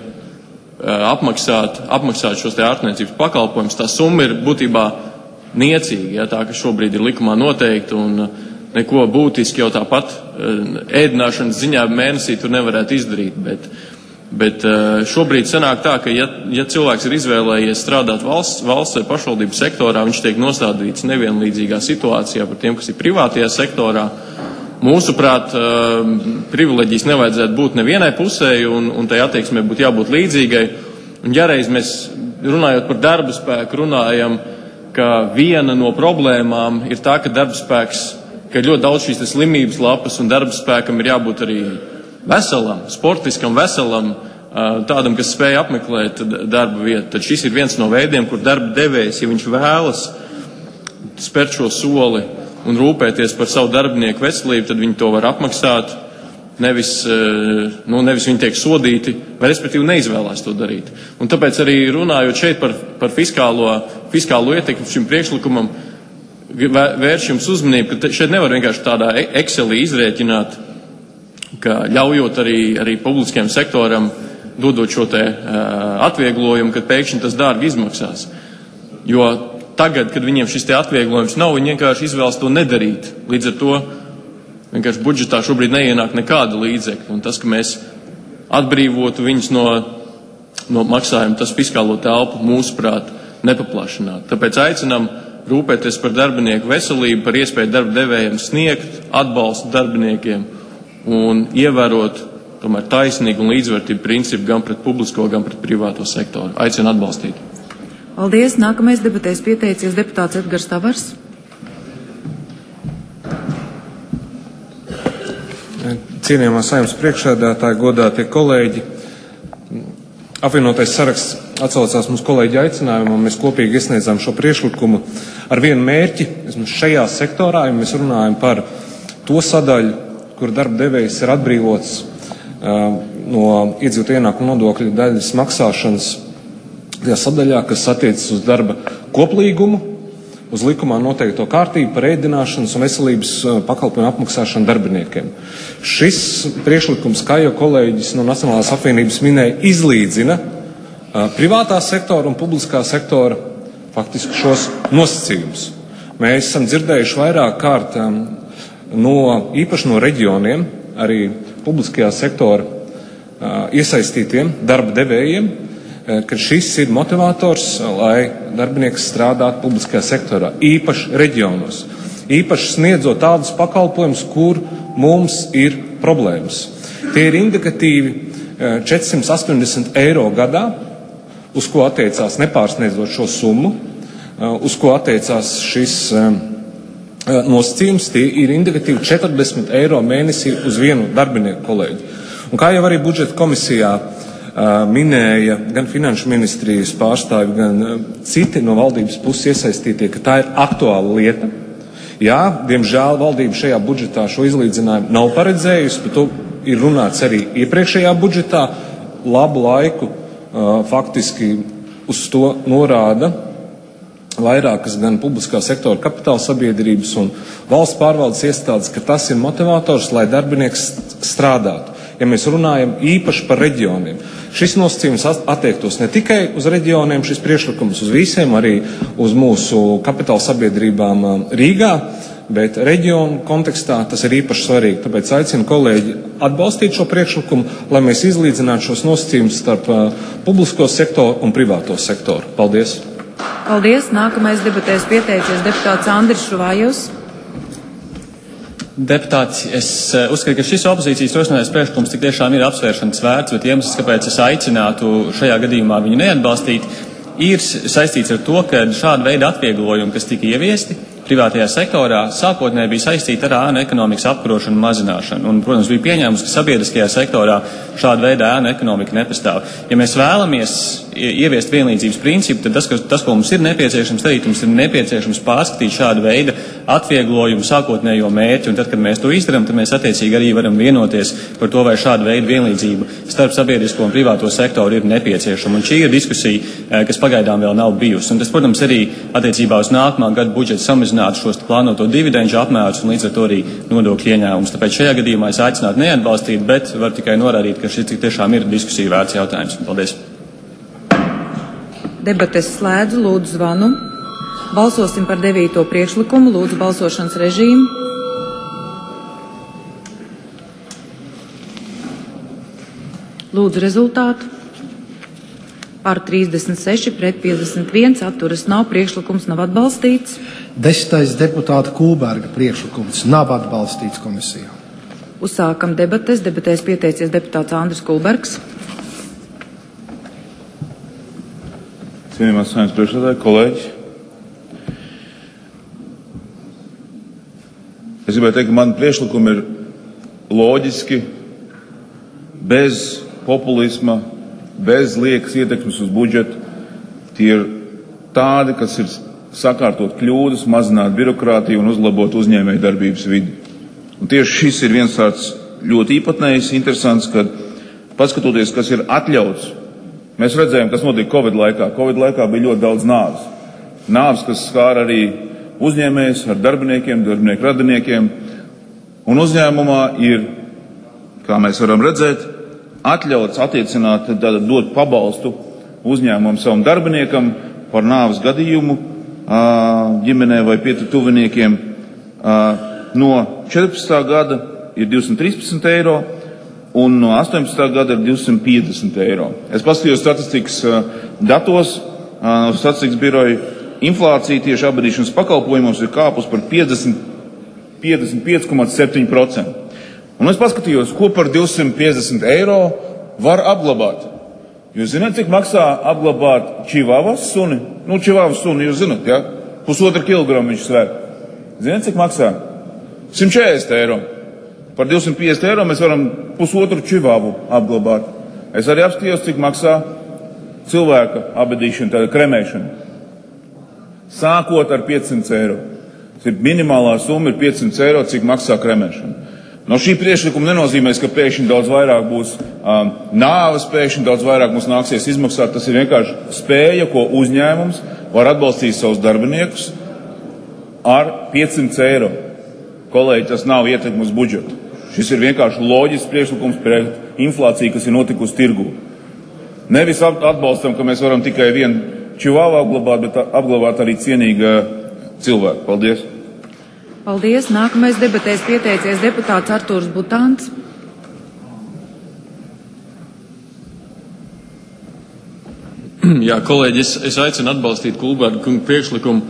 apmaksāt šos te ārstniecības pakalpojumus. Tā summa ir būtībā niecīga, ja, tā, ka šobrīd ir likumā noteikti, un neko būtiski jau tāpat ēdināšanas ziņā mēnesī tur nevarētu izdarīt. Bet šobrīd sanāk tā, ka ja cilvēks ir izvēlējies strādāt valsts vai pašvaldību sektorā, viņš tiek nostādīts nevienlīdzīgā situācijā par tiem, kas ir privātajā sektorā. Mūsuprāt, privileģijas nevajadzētu būt nevienai pusē, un tai attieksmē būtu jābūt līdzīgai. Un ja reiz mēs, runājot par darba spēku, runājam, ka viena no problēmām ir tā, ka darbspēks, ka ļoti daudz šīs slimības lapas, un darba spēkam ir jābūt arī veselam, sportiskam, veselam, tādam, kas spēj apmeklēt darba vietu. Tad šis ir viens no veidiem, kur darba devējs, ja viņš vēlas spērt šo soli un rūpēties par savu darbinieku veselību, tad viņi to var apmaksāt, nevis viņi tiek sodīti, vai respektīvi neizvēlās to darīt. Un tāpēc arī runājot šeit par fiskālo ietekmi šim priekšlikumam, vērš jums uzmanību, ka šeit nevar vienkārši tādā Excelī izrēķināt, ka ļaujot arī publiskajam sektoram dodot šo te atvieglojumu, kad pēkšņi tas dārgi izmaksās. Jo tagad, kad viņiem šis te atvieglojums nav, viņi vienkārši izvēlas to nedarīt. Līdz ar to vienkārši budžetā šobrīd neienāk nekāda līdzekļa. Un tas, ka mēs atbrīvotu viņus no maksājuma, tas fiskālo telpu mūsuprāt nepaplašināt. Tāpēc aicinām rūpēties par darbinieku veselību, par iespēju darba devējiem sniegt atbalstu darbiniekiem un ievērot tomēr taisnīgu un līdzvērtību principu gan pret publisko, gan pret privāto sektoru. Aicinu atbalstīt. Paldies. Nākamais debatēs pieteicies deputāts Edgars Tavars. Cienījamā Saeimas priekšsēdētāja, godātie kolēģi, Apvienotais saraksts atsaucās mūsu kolēģi aicinājumam, mēs kopīgi iesniedzām šo priekšlikumu ar vienu mērķi, vismaz šajā sektorā, ja mēs runājam par to sadaļu, kur darba devējs ir atbrīvots no iedzīvotāju ienākumu nodokļa daļas maksāšanas tajā sadaļā, kas attiecas uz darba koplīgumu, uz likumā noteikto kārtību par ēdināšanas un veselības pakalpojumu apmaksāšanu darbiniekiem. Šis priekšlikums, kā jau kolēģis no Nacionālās apvienības minēja, izlīdzina privātā sektora un publiskā sektora faktiski šos nosacījumus. Mēs esam dzirdējuši vairāk kārt īpaši no reģioniem, arī publiskajā sektora iesaistītiem darba devējiem, ka šis ir motivators, lai darbinieks strādātu publiskajā sektorā, īpaši reģionos, īpaši sniedzot tādus pakalpojumus, kur mums ir problēmas. Tie ir indikatīvi 480 eiro gadā, uz ko attiecās nepārsniedzot šo summu, uz ko attiecās šis nosacījums, tie ir indikatīvi 40 eiro mēnesī uz vienu darbinieku kolēģi. Un kā jau arī budžeta komisijā minēja gan finanšu ministrijas pārstāvi, gan citi no valdības puses iesaistītie, ka tā ir aktuāla lieta. Jā, diemžēl valdība šajā budžetā šo izlīdzinājumu nav paredzējusi, bet to ir runāts arī iepriekšējā budžetā. Labu laiku faktiski uz to norāda vairākas gan publiskā sektora kapitāla sabiedrības un valsts pārvaldes iestādes, ka tas ir motivators, lai darbinieks strādātu. Ja mēs runājam īpaši par reģioniem, šis nosacījums attiektos ne tikai uz reģioniem, šis priekšlikums uz visiem, arī uz mūsu kapitāla sabiedrībām Rīgā, bet reģionu kontekstā tas ir īpaši svarīgi. Tāpēc aicinu kolēģi atbalstīt šo priekšlikumu, lai mēs izlīdzinātu šos nosacījumus starp publisko sektoru un privāto sektoru. Paldies! Paldies! Nākamais debatēs pieteicies deputāts Andris Šuvājus. Deputāti, es uzskatu, ka šis opozīcijas rosinātais priekšlikums tik tiešām ir apsvēršanas vērts, bet iemesls, kāpēc es aicinātu šajā gadījumā viņu neatbalstīt, ir saistīts ar to, ka šāda veida atvieglojumi, kas tika ieviesti privātajā sektorā, sākotnēji bija saistīti ar ēnu ekonomikas apkarošanu un mazināšanu. Un, protams, bija pieņēmums, ka sabiedriskajā sektorā šāda veida ēnu ekonomika nepastāv. Ja mēs vēlamies ieviest vienlīdzības principu, tad tas, ko mums ir nepieciešams darīt, mums ir nepieciešams pārskatīt šādu veidu atvieglojumu sākotnējo mērķi, un tad, kad mēs to izdarām, tad mēs attiecīgi arī varam vienoties par to, vai šāda veida vienlīdzība starp sabiedrisko un privāto sektoru ir nepieciešama. Un šī ir diskusija, kas pagaidām vēl nav bijusi. Un tas, protams, arī attiecībā uz nākamā gada budžetu samazinātu šos plānoto dividendžu apmērus un līdz ar to arī nodokļu ieņēmumus. Tāpēc šajā gadījumā es aicinātu neatbalstīt, bet var tikai norādīt, ka šis tiešām ir diskusija vērts jautājums. Paldies. Debates slēdzu, lūdzu zvanu. Balsosim par 9. priekšlikumu, lūdzu balsošanas režīmu. Lūdzu rezultātu. Par 36, pret 51, atturas nav, priekšlikums nav atbalstīts. 10. deputāta Kūberga priekšlikums nav atbalstīts komisijā. Uzsākam debates. Debatēs pieteicies deputāts Andris Kulbergs. Cienījamās Saeimas priekšsēdētāji, kolēģi. Es gribēju teikt, ka mani priekšlikumi ir loģiski, bez populisma, bez liekas ietekmes uz budžetu. Tie ir tādi, kas ir sakārtot kļūdas, mazināt birokrātiju un uzlabot uzņēmēju darbības vidi. Un tieši šis ir viens tāds ļoti īpatnējs, interesants, kad paskatoties, kas ir atļauts, mēs redzējām, kas notika Covid laikā. Covid laikā bija ļoti daudz nāves. Nāves, kas skāra arī uzņēmējus ar darbiniekiem, darbinieku radiniekiem. Un uzņēmumā ir, kā mēs varam redzēt, atļauts attiecināt, dot pabalstu uzņēmumam savam darbiniekam par nāves gadījumu ģimenē vai tuviniekiem. No 14. gada ir 213 eiro. Un no 18. gada ir 250 eiro. Es paskatījos statistikas datos, no statistikas biroja inflācija tieši apbedīšanas pakalpojumos ir kāpus par 55,7%. Un es paskatījos, ko par 250 eiro var apglabāt. Jūs zināt, cik maksā apglabāt čivavas suni? Čivavas suni, jūs zināt, ja? 1,5 kilogramu viņš svēr. Zināt, cik maksā? 140 eiro. Par 250 eiro mēs varam 1,5 čivavu apglabāt. Es arī apskatījos, cik maksā cilvēka abedīšana, tāda kremēšana. Sākot ar 500 eiro. Minimālā summa ir 500 eiro, cik maksā kremēšana. No šī priekšlikuma nenozīmēs, ka pēkšņi daudz vairāk būs nāves, pēkšņi daudz vairāk mums nāksies izmaksāt. Tas ir vienkārši spēja, ko uzņēmums var atbalstīt savus darbiniekus ar 500 eiro. Kolēģi, tas nav ietekme uz budžetu. Šis ir vienkārši loģisks priekšlikums pret inflāciju, kas ir notikusi tirgū. Nevis atbalstam, ka mēs varam tikai vienu čivāvu apglabāt, bet apglabāt arī cienīgu cilvēku. Paldies! Paldies! Nākamais debatēs pieteicies deputāts Artūrs Butāns. Jā, kolēģi, es aicinu atbalstīt Kulberga kunga priekšlikumu.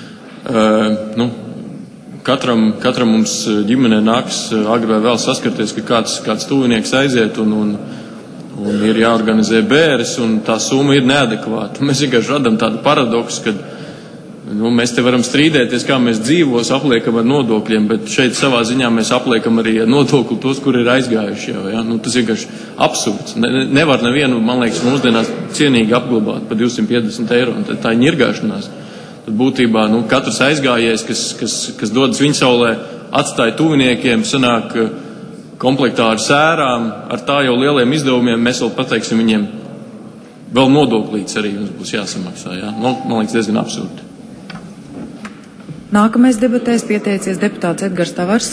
Katram mums ģimenē nāks agri vai vēl saskarties, ka kāds tuvinieks aiziet un ir jāorganizē bēres, un tā summa ir neadekvāta. Mēs vienkārši radam tādu paradoksu, ka mēs te varam strīdēties, kā mēs dzīvos, apliekam ar nodokļiem, bet šeit savā ziņā mēs apliekam arī ar nodokli tos, kur ir aizgājuši jau. Ja? Tas vienkārši absurds. Nevar nevienu, man liekas, mūsdienās cienīgi apglabāt par 250 eiro, un tā ir ņirgāšanās. Tad būtībā katrs aizgājies, kas dodas viņsaulē, atstāja tuviniekiem, sanāk komplektā ar sērām, ar tā jau lieliem izdevumiem, mēs vēl pateiksim viņiem, vēl nodoklīts arī jums būs jāsamaksā. Ja? Man liekas, diezgan absurdi. Nākamais debatēs pieteicies deputāts Edgars Tavars.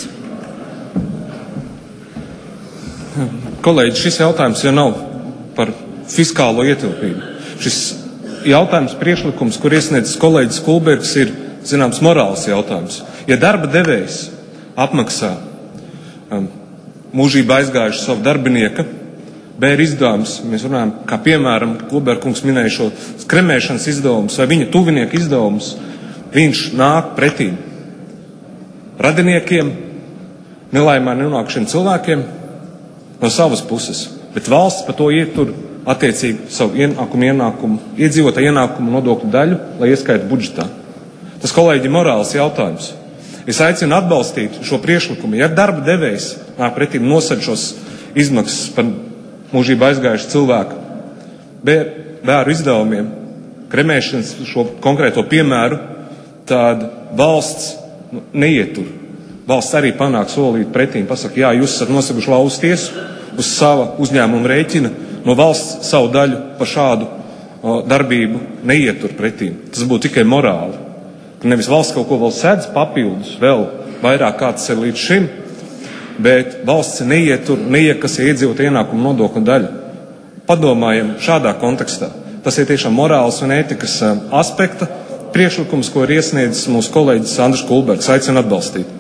Kolēģi, šis jautājums jau nav par fiskālo ietilpību. Šis jautājums, priekšlikums, kur iesniedzis kolēģis Kulbergs, ir, zināms, morāls jautājums. Ja darba devējs apmaksā mūžībā aizgājuši savu darbinieka bēru izdevumus, mēs runājam, kā piemēram, Kulbergs minēja šo kremēšanas izdevumus vai viņa tuvinieka izdevumus, viņš nāk pretī radiniekiem, nelaimē nenākšiem cilvēkiem no savas puses, bet valsts par to ietur attiecīgi savu iedzīvotāju ienākumu nodokļu daļu, lai ieskaita budžetā. Tas, kolēģi, ir morāls jautājums. Es aicinu atbalstīt šo priekšlikumu. Ja darba devējs nāk pretī nosaka šos izmaksas par mūžībā aizgājušu cilvēku bēru izdevumiem, kremēšanas šo konkrēto piemēru, tad valsts neietur. Valsts arī panāk solīt pretīm, pasaka, jā, jūs esat nosaguši lauz tiesu uz sava uzņēmuma rēķina, no valsts savu daļu par šādu darbību neietur pretīm. Tas būtu tikai morāli. Nevis valsts kaut ko vēl sedz papildus, vēl vairāk kā tas ir līdz šim, bet valsts neiekasē iedzīvotāju ienākumu nodokļu daļu. Padomājam šādā kontekstā. Tas ir tiešām morāls un ētikas aspekta priekšlikums, ko ir iesniedzis mūsu kolēģis Andris Kulbergs. Aicinu atbalstīt.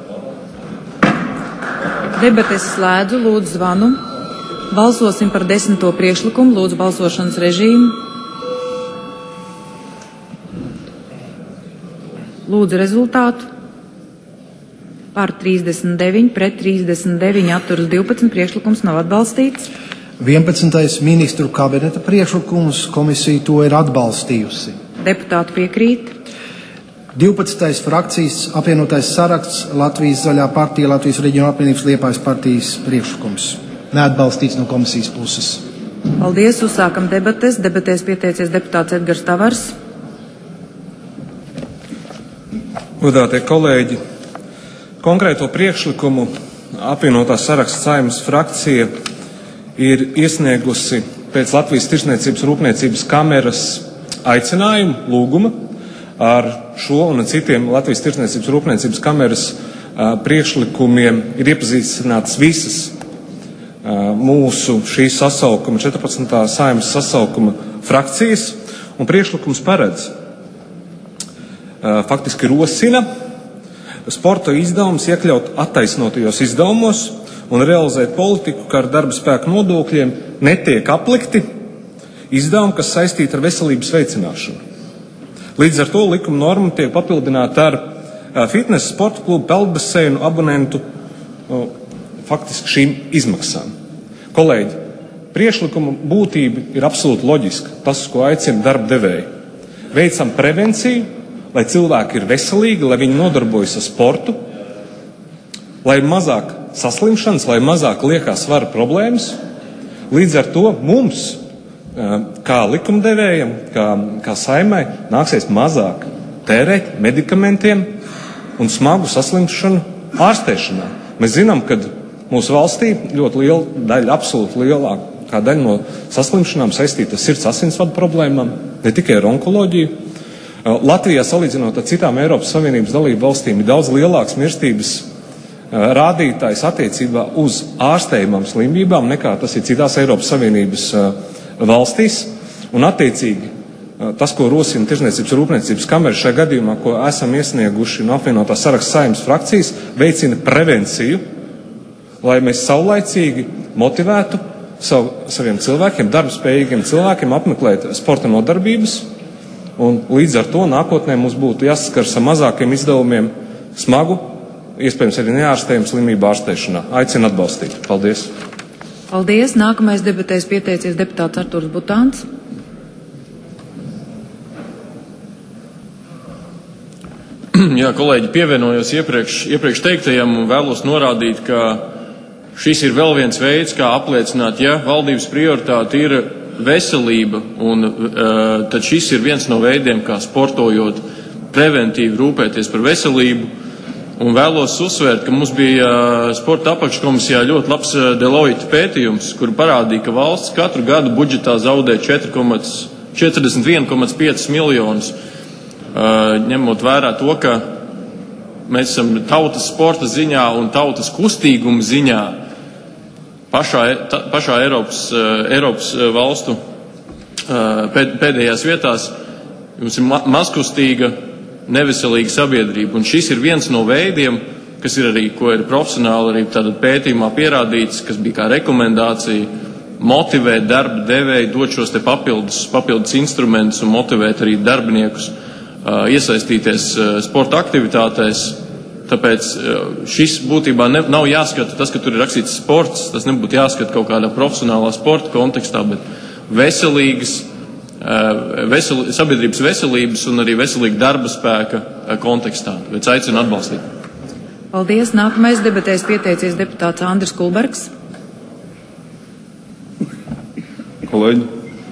Debates slēdzu, lūdzu zvanu. Balsosim par 10. priekšlikumu, lūdzu balsošanas režīmu. Lūdzu rezultātu. Par 39, pret 39, atturas 12, priekšlikums nav atbalstīts. 11. ministru kabineta priekšlikums, komisija to ir atbalstījusi. Deputāti piekrīt. 12. frakcijas apvienotais saraksts, Latvijas zaļā partija, Latvijas reģiona apvienības Liepājas partijas priekšlikums. Neatbalstīts no komisijas puses. Paldies, uzsākam debates. Debatēs pieteicies deputāts Edgars Tavars. Godātie kolēģi, konkrēto priekšlikumu apvienotās saraksts Saeimas frakcija ir iesniegusi pēc Latvijas Tirdzniecības rūpniecības kameras aicinājumu, lūguma. Ar šo un citiem Latvijas Tirdzniecības rūpniecības kameras priekšlikumiem ir iepazīstināts visas mūsu šīs sasaukuma, 14. Saeimas sasaukuma frakcijas, un priekšlikums paredz faktiski rosina sporta izdevumus iekļaut attaisnotajos izdevumos un realizēt politiku, kā ar darba spēku nodokļiem netiek aplikti izdevumi, kas saistīti ar veselības veicināšanu. Līdz ar to likuma norma tiek papildināta ar fitnesa sporta klubu, peldbaseinu abonentu faktiski šīm izmaksām. Kolēģi, priekšlikuma būtība ir absolūti loģiska. Tas, ko aicina darba devēji. Veicam prevenciju, lai cilvēki ir veselīgi, lai viņi nodarbojas ar sportu, lai ir mazāk saslimšanas, lai mazāk liekā svara problēmas. Līdz ar to mums, kā likumdevējam, kā saimai, nāksies mazāk tērēt medikamentiem un smagu saslimšanu ārstēšanā. Mēs zinām, ka mūsu valstī ļoti liela daļa, absolūti lielākā daļa no saslimšanām saistīta ar sirds asinsvadu problēmām, ne tikai ar onkoloģiju. Latvijā, salīdzinot ar citām Eiropas Savienības dalību valstīm, ir daudz lielāks mirstības rādītājs attiecībā uz ārstējumām slimībām nekā tas ir citās Eiropas Savienības valstīs. Un attiecīgi tas, ko rosina Tirzniecības rūpniecības kamera šajā gadījumā, ko esam iesnieguši no apvienotā saraksta Saeimas frakcijas, veicina prevenciju, lai mēs saulaicīgi motivētu saviem cilvēkiem, darbspējīgiem cilvēkiem apmeklēt sporta nodarbības, un līdz ar to nākotnē mums būtu jāsaskars ar mazākiem izdevumiem smagu, iespējams arī neārstējumu slimību ārstēšanā. Aicinu atbalstīt. Paldies. Paldies. Nākamais debatēs pieteicies deputāts Arturs Butāns. Jā, kolēģi, pievienojos iepriekš teiktajam un vēlos norādīt, ka šis ir vēl viens veids, kā apliecināt, ja valdības prioritāte ir veselība, un tad šis ir viens no veidiem, kā sportojot preventīvi rūpēties par veselību. Un vēlos uzsvērt, ka mums bija sporta apakškomisijā ļoti labs Deloitte pētījums, kur parādīja, ka valsts katru gadu budžetā zaudē 41,5 miljonus, ņemot vērā to, ka mēs esam tautas sporta ziņā un tautas kustīguma ziņā pašā Eiropas valstu pēdējās vietās. Mums ir mazkustīga, neveselīga sabiedrība. Un šis ir viens no veidiem, kas ir arī, ko ir profesionāli arī tātad pētījumā pierādīts, kas bija kā rekomendācija, motivēt darba devēju, dot šos te papildus instrumentus un motivēt arī darbiniekus iesaistīties sporta aktivitātēs. Tāpēc šis būtībā nav jāskata tas, ka tur ir rakstīts sports, tas nebūtu jāskata kaut kādā profesionālā sporta kontekstā, bet sabiedrības veselības un arī veselīga darba spēka kontekstā. Tāpēc aicinu atbalstīt. Paldies. Nākamais debatēs pieteicies deputāts Andris Kulbergs. Kolēģi,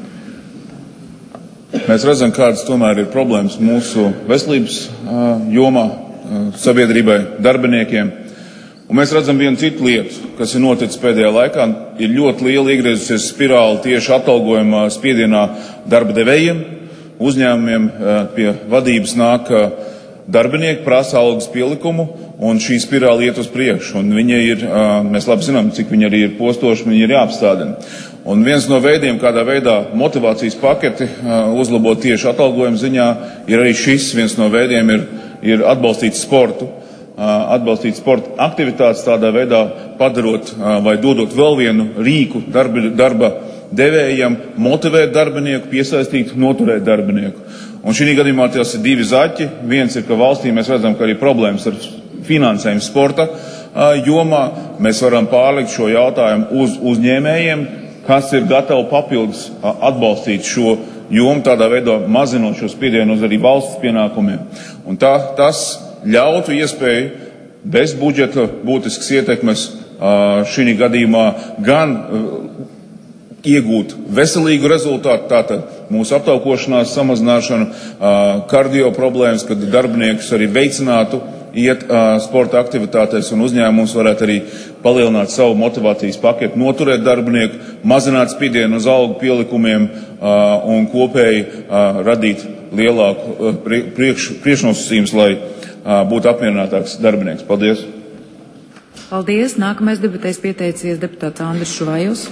mēs redzam, kādas tomēr ir problēmas mūsu veselības jomā, sabiedrībai, darbiniekiem. Un mēs redzam vienu citu lietu, kas ir noticis pēdējā laikā. Ir ļoti liela iegriezusies spirāli tieši atalgojumā spiedienā darba devējiem, uzņēmumiem pie vadības nāk darbinieki, prasa algas pielikumu, un šī spirāli iet uz priekšu. Un viņi ir, mēs labi zinām, cik viņi arī ir postoši, viņi ir jāapstādina. Un viens no veidiem, kādā veidā motivācijas paketi uzlabot tieši atalgojuma ziņā, ir arī šis viens no veidiem ir atbalstīt sportu. Atbalstīt sporta aktivitātes, tādā veidā padarot vai dodot vēl vienu rīku darba devējiem, motivēt darbinieku, piesaistīt, noturēt darbinieku. Un šī gadījumā tas ir divi zaķi. Viens ir, ka valstī mēs redzam, ka arī problēmas ar finansējumu sporta jomā. Mēs varam pārlikt šo jautājumu uz uzņēmējiem, kas ir gatavi papildus atbalstīt šo jomu, tādā veidā mazinot šo spiedienu uz arī valsts pienākumiem. Un tas ļautu iespēju bez budžeta būtiskas ietekmes šī gadījumā gan iegūt veselīgu rezultātu, tātad mūsu aptaukošanās samazināšanu, kardio problēmas, kad darbinieks arī veicinātu iet sporta aktivitātēs, un uzņēmums varētu arī palielināt savu motivācijas paketu, noturēt darbinieku, mazināt spiedienu uz algu pielikumiem un kopēji radīt lielāku priekšnosacījumus, lai būtu apmierinātāks darbinieks. Paldies! Paldies! Nākamais debatēs pieteicies deputāts Andris Šuvajos.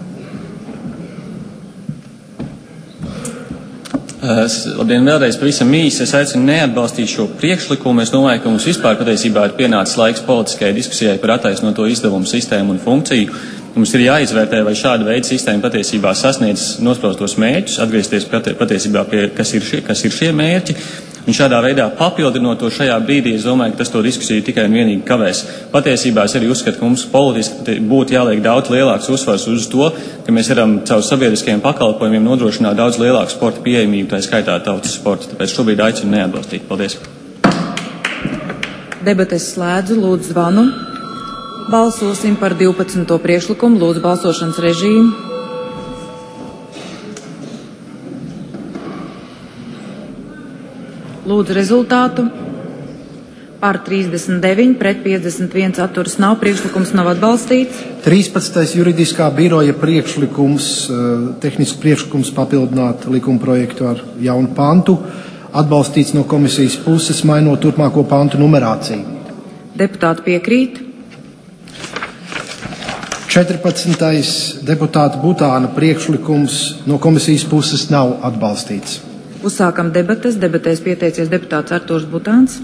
Labdien, vēlreiz pavisam īsi. Es aicinu neatbalstīt šo priekšlikumu. Es domāju, ka mums vispār patiesībā ir pienācis laiks politiskajai diskusijai par attaisnoto izdevumu sistēmu un funkciju. Mums ir jāizvērtē, vai šāda veida sistēma patiesībā sasniedz nospraustos mērķus, atgriezties patiesībā pie, kas ir šie mērķi. Un šādā veidā papildinot to šajā brīdī, es domāju, ka tas to diskusiju tikai un vienīgi kavēs. Patiesībā es arī uzskatu, ka mums politiski būtu jāliek daudz lielāks uzsvars uz to, ka mēs varam caur sabiedriskajiem pakalpojumiem nodrošināt daudz lielāku sporta pieejamību, tā skaitā tautas sporta. Tāpēc šobrīd aicinu neatbalstīt. Paldies. Debates slēdzu, lūdzu zvanu. Balsosim par 12. priekšlikumu. Lūdzu balsošanas režīmu. Lūdzu rezultātu. Par 39, pret 51 atturas nav, priekšlikums nav atbalstīts. 13. juridiskā biroja priekšlikums, tehnisks priekšlikums papildināt likuma projektu ar jaunu pantu, atbalstīts no komisijas puses, mainot turpmāko pantu numerāciju. Deputāti piekrīt. 14. deputāta Butāna priekšlikums no komisijas puses nav atbalstīts. Uzsākam debates. Debatēs pieteicies deputāts Artūrs Butāns.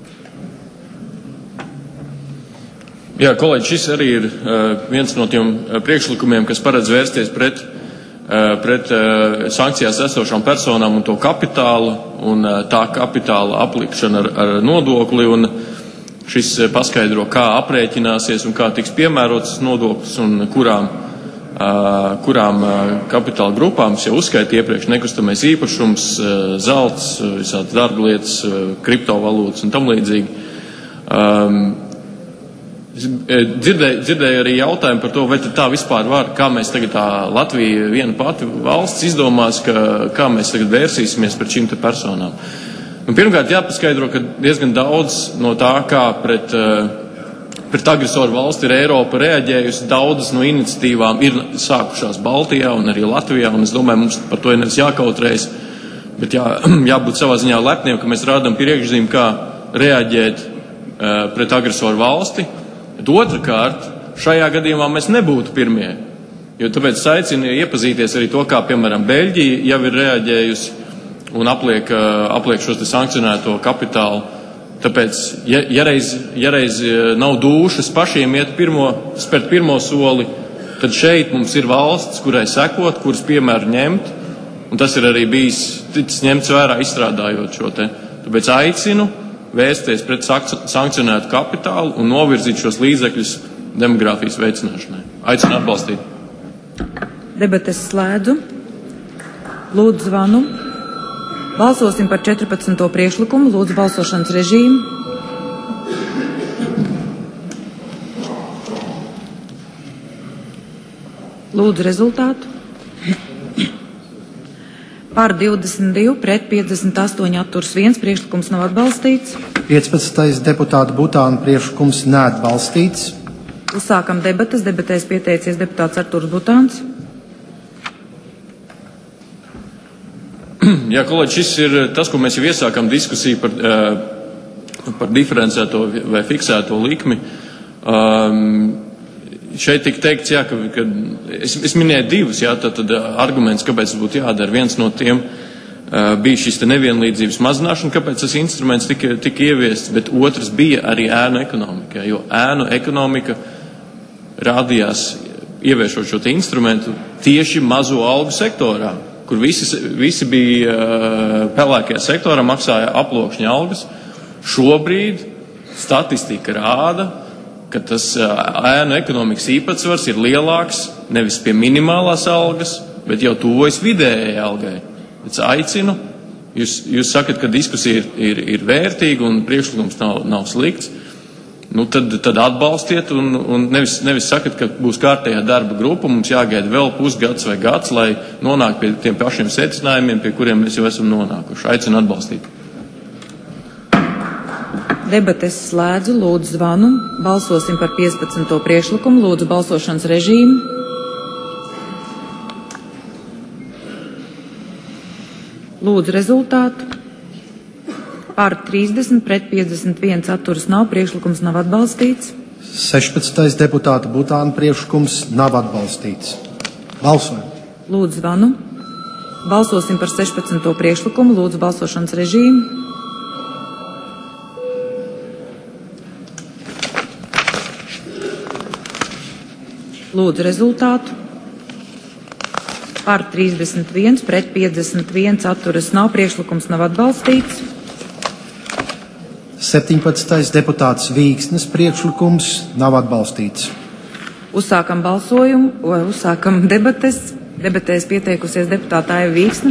Jā, kolēģi, šis arī ir viens no tiem priekšlikumiem, kas paredz vērsties pret sankcijās esošām personām un to kapitālu un tā kapitāla aplikšana ar nodokli. Un šis paskaidro, kā aprēķināsies un kā tiks piemērots nodoklis un kurām kapitāla grupām jau uzskaita iepriekš nekustamais īpašums, zelts, visādi dārglietas, kriptovalūtas un tam līdzīgi. Dzirdēju arī jautājumu par to, vai tā vispār var, kā mēs tagad tā Latvija viena pati valsts izdomās, kā mēs tagad vērsīsimies pret šīm te personām. Un pirmkārt jāpaskaidro, ka diezgan daudz no tā, kā pret agresoru valsti ir Eiropa reaģējusi, daudzas no iniciatīvām ir sākušās Baltijā un arī Latvijā, un es domāju, mums par to ir nevis jākautrējas, bet jābūt savā ziņā lepniem, ka mēs rādām priekšzīmi, kā reaģēt pret agresoru valsti. Bet otrkārt, šajā gadījumā mēs nebūtu pirmie, jo tāpēc aicinu iepazīties arī to, kā, piemēram, Beļģija jau ir reaģējusi un apliek šos te sankcionēto kapitālu. Tāpēc, ja reiz nav dūšas pašiem spērt pirmo soli, tad šeit mums ir valsts, kurai sekot, kuras piemēru ņemt, un tas ir arī bijis ticis ņemts vērā izstrādājot šo te. Tāpēc aicinu vērsties pret sankcionētu kapitālu un novirzīt šos līdzekļus demogrāfijas veicināšanai. Aicinu atbalstīt. Debates slēdzu. Lūdzu zvanu. Balsosim par 14. priekšlikumu. Lūdzu balsošanas režīmu. Lūdzu rezultātu. Par 22, pret 58 atturs 1, priekšlikums nav atbalstīts. 15. deputāta Butāna priekšlikums neatbalstīts. Uzsākam debatas. Debatēs pieteicies deputāts Artūrs Butāns. Jā, kolēģi, šis ir tas, ko mēs jau iesākām diskusiju par diferencēto vai fiksēto likmi. Šeit tika teikts, jā, ka es minēju divus, jā, tad arguments, kāpēc tas būtu jādara. Viens no tiem bija šis te nevienlīdzības mazināšana, kāpēc tas instruments tika ieviests, bet otrs bija arī ēnu ekonomika, jo ēnu ekonomika rādījās ieviešot šo te instrumentu tieši mazo algu sektorā, kur visi bija pelēkajā sektorā, maksāja aploksņa algas. Šobrīd statistika rāda, ka tas ēnu ekonomikas īpatsvars ir lielāks nevis pie minimālās algas, bet jau tuvojas vidējai algai. Es aicinu, jūs sakat, ka diskusija ir vērtīga un priekšlikums nav slikts, nu tad atbalstiet un nevis sakat, ka būs kārtējā darba grupa, mums jāgaida vēl pusgads vai gads, lai nonāktu pie tiem pašiem secinājumiem, pie kuriem mēs jau esam nonākuši. Aicinu atbalstīt. Debates slēdzu, lūdzu zvanu. Balsosim par 15. priekšlikumu. Lūdzu balsošanas režīmu. Lūdzu rezultātu. Par 30, pret 51 atturas nav. Priekšlikums nav atbalstīts. 16. deputāta Butāna priekšlikums nav atbalstīts. Balsojam. Lūdzu zvanu. Balsosim par 16. priekšlikumu. Lūdzu balsošanas režīmu. Lūdzu rezultātu. Par 31, pret 51 atturas nav. Priekšlikums nav atbalstīts. 17. deputāts Vīksnes priekšlikums nav atbalstīts. Uzsākam balsojumu, uzsākam debates. Debatēs pieteikusies deputāta Aiva Vīksne.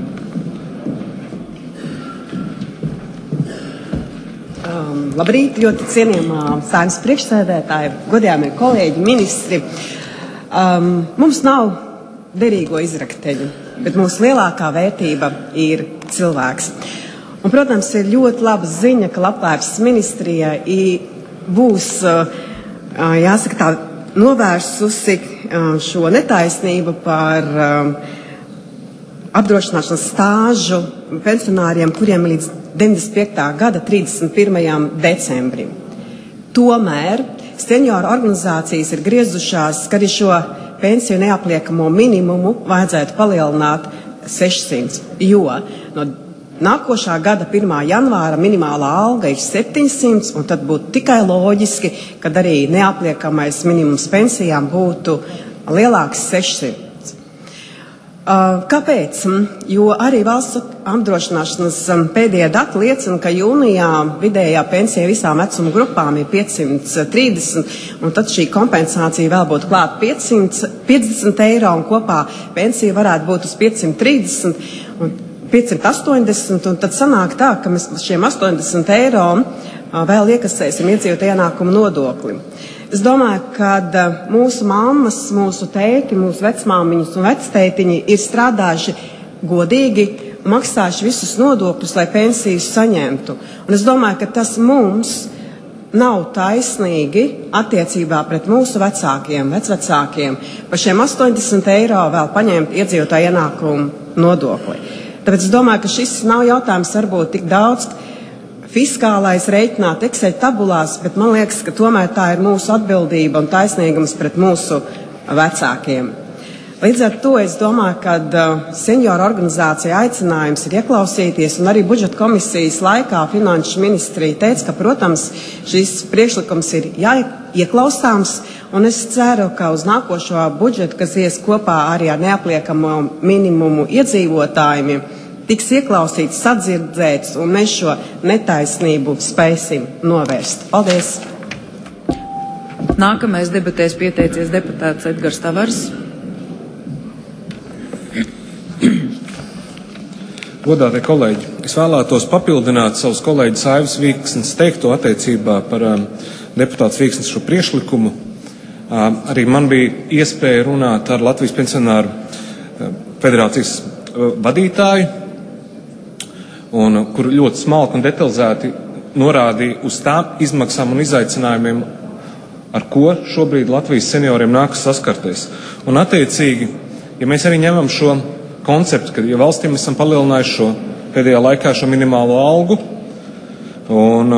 Labrīt, ļoti cienījamā Saeimas priekšsēdētāji, godājamie kolēģi, ministri. Mums nav derīgo izrakteļu, bet mūsu lielākā vērtība ir cilvēks. Un, protams, ir ļoti laba ziņa, ka Labklājības ministrijai būs, jāsaka tā, novērsusi šo netaisnību par apdrošināšanas stāžu pensionāriem, kuriem līdz 95. gada 31. decembrim. Tomēr senioru organizācijas ir griezušās, ka arī šo pensiju neapliekamo minimumu vajadzētu palielināt 600, jo no nākošā gada 1. janvāra minimālā alga ir 700, un tad būtu tikai loģiski, kad arī neapliekamais minimums pensijām būtu lielāks 600. Kāpēc? Jo arī valsts apdrošināšanas pēdējie dati liecina, ka jūnijā vidējā pensija visām vecuma grupām ir 530, un tad šī kompensācija vēl būtu klāt 550 eiro, un kopā pensija varētu būt uz 530 un 580, un tad sanāk tā, ka mēs šiem 80 eiro vēl iekasēsim iedzīvotāju ienākumu nodokli. Es domāju, ka mūsu mammas, mūsu tēti, mūsu vecmāmiņas un vectētiņi ir strādājuši godīgi un maksājuši visus nodokļus, lai pensijas saņemtu. Un es domāju, ka tas mums nav taisnīgi attiecībā pret mūsu vecākiem, vecvecākiem par šiem 80 eiro vēl paņemt iedzīvotāju ienākumu nodokli. Tāpēc es domāju, ka šis nav jautājums varbūt tik daudz fiskālais reiķināt Excel tabulās, bet man liekas, ka tomēr tā ir mūsu atbildība un taisnīgums pret mūsu vecākiem. Līdz ar to es domāju, ka senioru organizācija aicinājums ir ieklausīties, un arī budžeta komisijas laikā finanšu ministrija teica, ka, protams, šis priekšlikums ir ieklausāms, un es ceru, ka uz nākošo budžetu, kas ies kopā arī ar neapliekamo minimumu iedzīvotājiem, tiks ieklausīts, sadzirdēts, un mēs šo netaisnību spēsim novērst. Paldies! Nākamais debatēs pieteicies deputāts Edgars Tavars. Godātie kolēģi, es vēlētos papildināt savus kolēģis Aivas Vīksnes teikto attiecībā par deputāts Vīksnes šo priešlikumu. Arī man bija iespēja runāt ar Latvijas pensionāru federācijas vadītāju, un kur ļoti smalki un detalizēti norādīja uz tām izmaksām un izaicinājumiem, ar ko šobrīd Latvijas senioriem nākas saskarties. Un attiecīgi, ja mēs arī ņemam šo konceptu, ka ja valstīm esam palielinājuši šo pēdējā laikā šo minimālo algu, un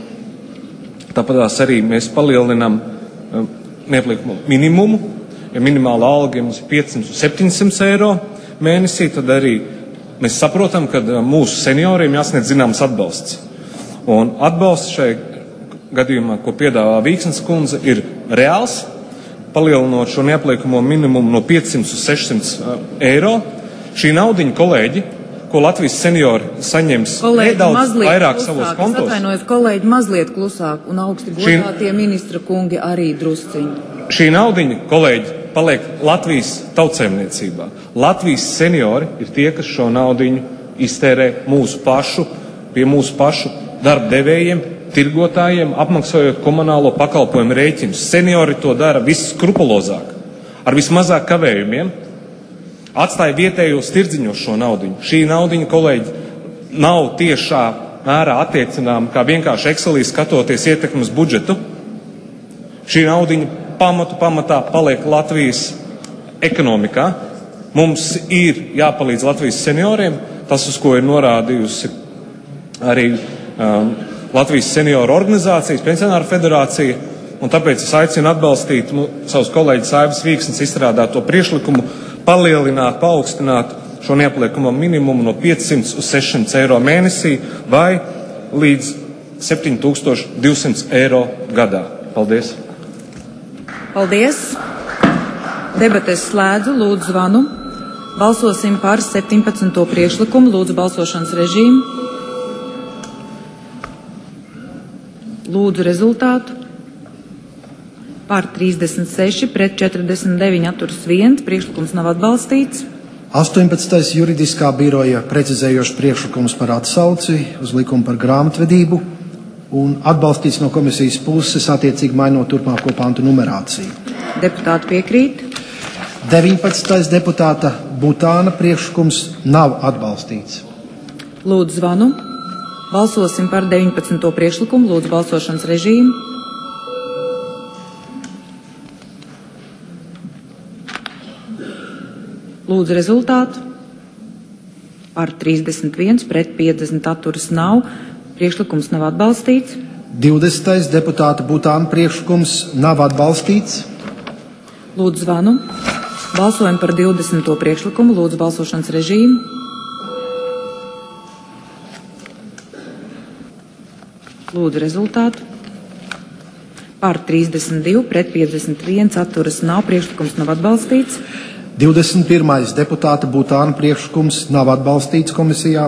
tāpatās arī mēs palielinām neapliekamo minimumu, ja minimāla alga ja mums ir 500-700 eiro mēnesī, tad arī mēs saprotam, ka mūsu senioriem jāsniedz zināms atbalsts. Un atbalsts šai gadījumā, ko piedāvā Vīksnes kundze, ir reāls, palielinot šo neapliekamo minimumu no 500 uz 600 eiro. Šī naudiņa, kolēģi, ko Latvijas seniori saņems nedaudz vairāk savos kontos. Atvainojos, kolēģi, mazliet klusāk un augsti godātie ministra kungi arī drusciņi. Šī naudiņa, kolēģi, paliek Latvijas tautsēmniecībā. Latvijas seniori ir tie, kas šo naudiņu iztērē pie mūsu pašu darbdevējiem, tirgotājiem, apmaksājot komunālo pakalpojumu rēķinus. Seniori to dara visskrupulozāk, ar vismazāk kavējumiem, atstāja vietējos tirdziņos šo naudiņu. Šī naudiņa, kolēģi, nav tiešā mērā attiecināma, kā vienkārši Excelī skatoties ietekmes budžetu. Šī naudiņa pamatā paliek Latvijas ekonomikā. Mums ir jāpalīdz Latvijas senioriem, tas, uz ko ir norādījusi arī Latvijas senioru organizācijas, pensionāru federācija, un tāpēc es aicinu atbalstīt savus kolēģus Aivas Vīksnes izstrādāto priešlikumu, palielināt, paaugstināt šo neapliekamo minimumu no 500 uz 600 eiro mēnesī vai līdz 7200 eiro gadā. Paldies! Paldies! Debates slēdzu, lūdzu zvanu. Balsosim par 17. priekšlikumu. Lūdzu balsošanas režīmu. Lūdzu rezultātu. Par 36, pret 49 atturas 1. Priekšlikums nav atbalstīts. 18. juridiskā biroja precizējošs priekšlikums par atsauci uz likumu par grāmatvedību un atbalstīts no komisijas puses attiecīgi mainot turpmāko pantu numerāciju. Deputāti piekrīt. 19. deputāta Butāna priekšlikums nav atbalstīts. Lūdzu zvanu. Balsosim par 19. priekšlikumu. Lūdzu, balsošanas režīmu. Lūdzu, rezultātu. Par 31, pret 50 atturas nav. Priekšlikums nav atbalstīts. 20. deputāta Butāna priekšlikums nav atbalstīts. Lūdzu, zvanu. Balsojam par 20. priekšlikumu. Lūdzu, balsošanas režīmu. Lūdzu, rezultātu. Par 32, pret 51 atturas nav. Priekšlikums nav atbalstīts. 21. deputāta Butāna priekšlikums nav atbalstīts komisijā.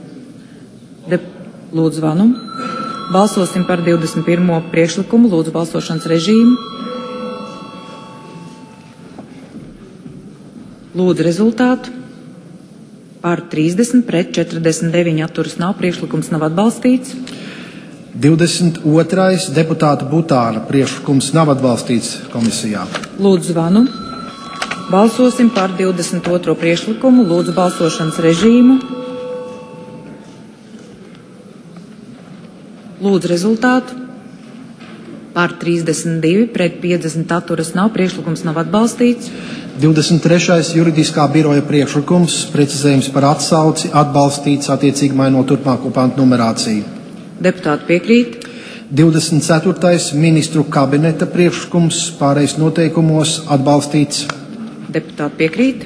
Lūdzu, zvanu. Balsosim par 21. priekšlikumu. Lūdzu, balsošanas režīmu. Lūdzu, rezultātu. Par 30, pret 49 atturas nav. Priekšlikums nav atbalstīts. 22. deputāta Butāna priekšlikums nav atbalstīts komisijā. Lūdzu, zvanu. Balsosim par 22. priekšlikumu. Lūdzu, balsošanas režīmu. Lūdzu, rezultātu. Par 32, pret 50 atturas nav. Priekšlikums nav atbalstīts. 23. juridiskā biroja priekšlikums, precizējums par atsauci, atbalstīts attiecīgi mainot turpmāko pantu numerāciju. Deputāti piekrīt. 24. ministru kabineta priekšlikums pārējais noteikumos atbalstīts. Deputāti piekrīt.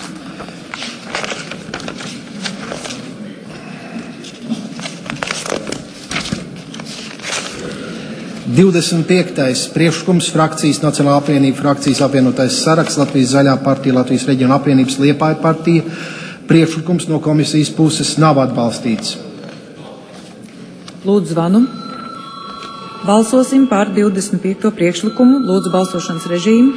Priekšlikums frakcijas Nacionālā apvienība, frakcijas apvienotais saraksts, Latvijas Zaļā partija, Latvijas reģiona apvienības Liepāja partija. Priekšlikums no komisijas puses nav atbalstīts. Lūdzu, zvanu. Balsosim par 25. priekšlikumu. Lūdzu, balsošanas režīmu.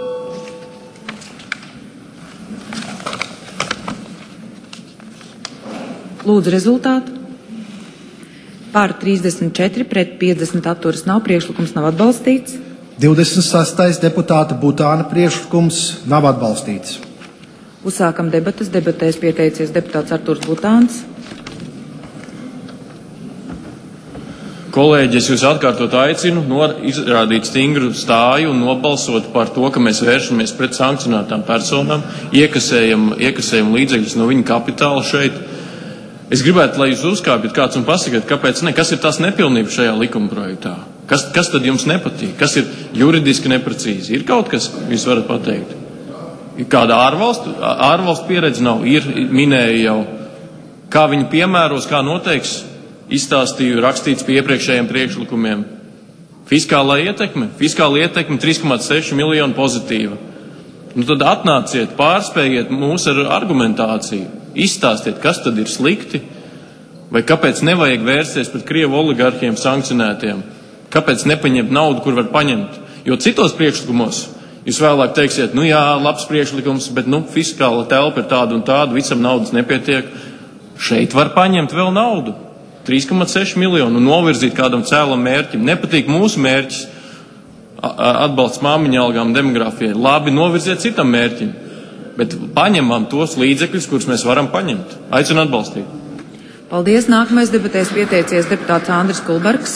Lūdzu, rezultātu. Par 34, pret 50 atturas nav. Priekšlikums nav atbalstīts. 26. deputāta Butāna priekšlikums nav atbalstīts. Uzsākam debatas. Debatēs pieteicies deputāts Artūrs Butāns. Kolēģi, es jūs atkārtot aicinu izrādīt stingru stāju un nobalsot par to, ka mēs vēršamies pret sankcionētām personām, iekasējam līdzekļus no viņa kapitāla šeit. Es gribētu, lai jūs uzkāpjat kāds un pasakiet, kāpēc ne, kas ir tās nepilnības šajā likuma projektā. Kas tad jums nepatīk? Kas ir juridiski neprecīzi? Ir kaut kas, jūs varat pateikt? Kāda ārvalstu pieredze nav? Minēja jau, kā viņi piemēros, kā noteiks, izstāstīju, rakstīts pie iepriekšējiem priekšlikumiem. Fiskālā ietekme 3,6 miljonu pozitīva. Nu tad atnāciet, pārspējiet mūs ar argumentāciju. Izstāstiet, kas tad ir slikti, vai kāpēc nevajag vērsties pret Krievu oligarhiem sankcionētiem, kāpēc nepaņemt naudu, kur var paņemt. Jo citos priekšlikumos jūs vēlāk teiksiet, nu jā, labs priekšlikums, bet fiskāla telpa ir tāda un tāda, visam naudas nepietiek. Šeit var paņemt vēl naudu, 3,6 miljonu, un novirzīt kādam cēlam mērķim. Nepatīk mūsu mērķis, atbalsts māmiņa algām, demogrāfijai. Labi, novirziet citam mērķim. Bet paņemam tos līdzekļus, kurus mēs varam paņemt. Aicinu atbalstīt. Paldies. Nākamais debatēs pieteicies deputāts Andris Kulbergs.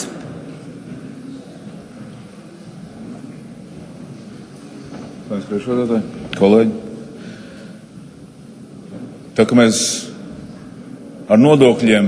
Kolēģi, tā kā mēs ar nodokļiem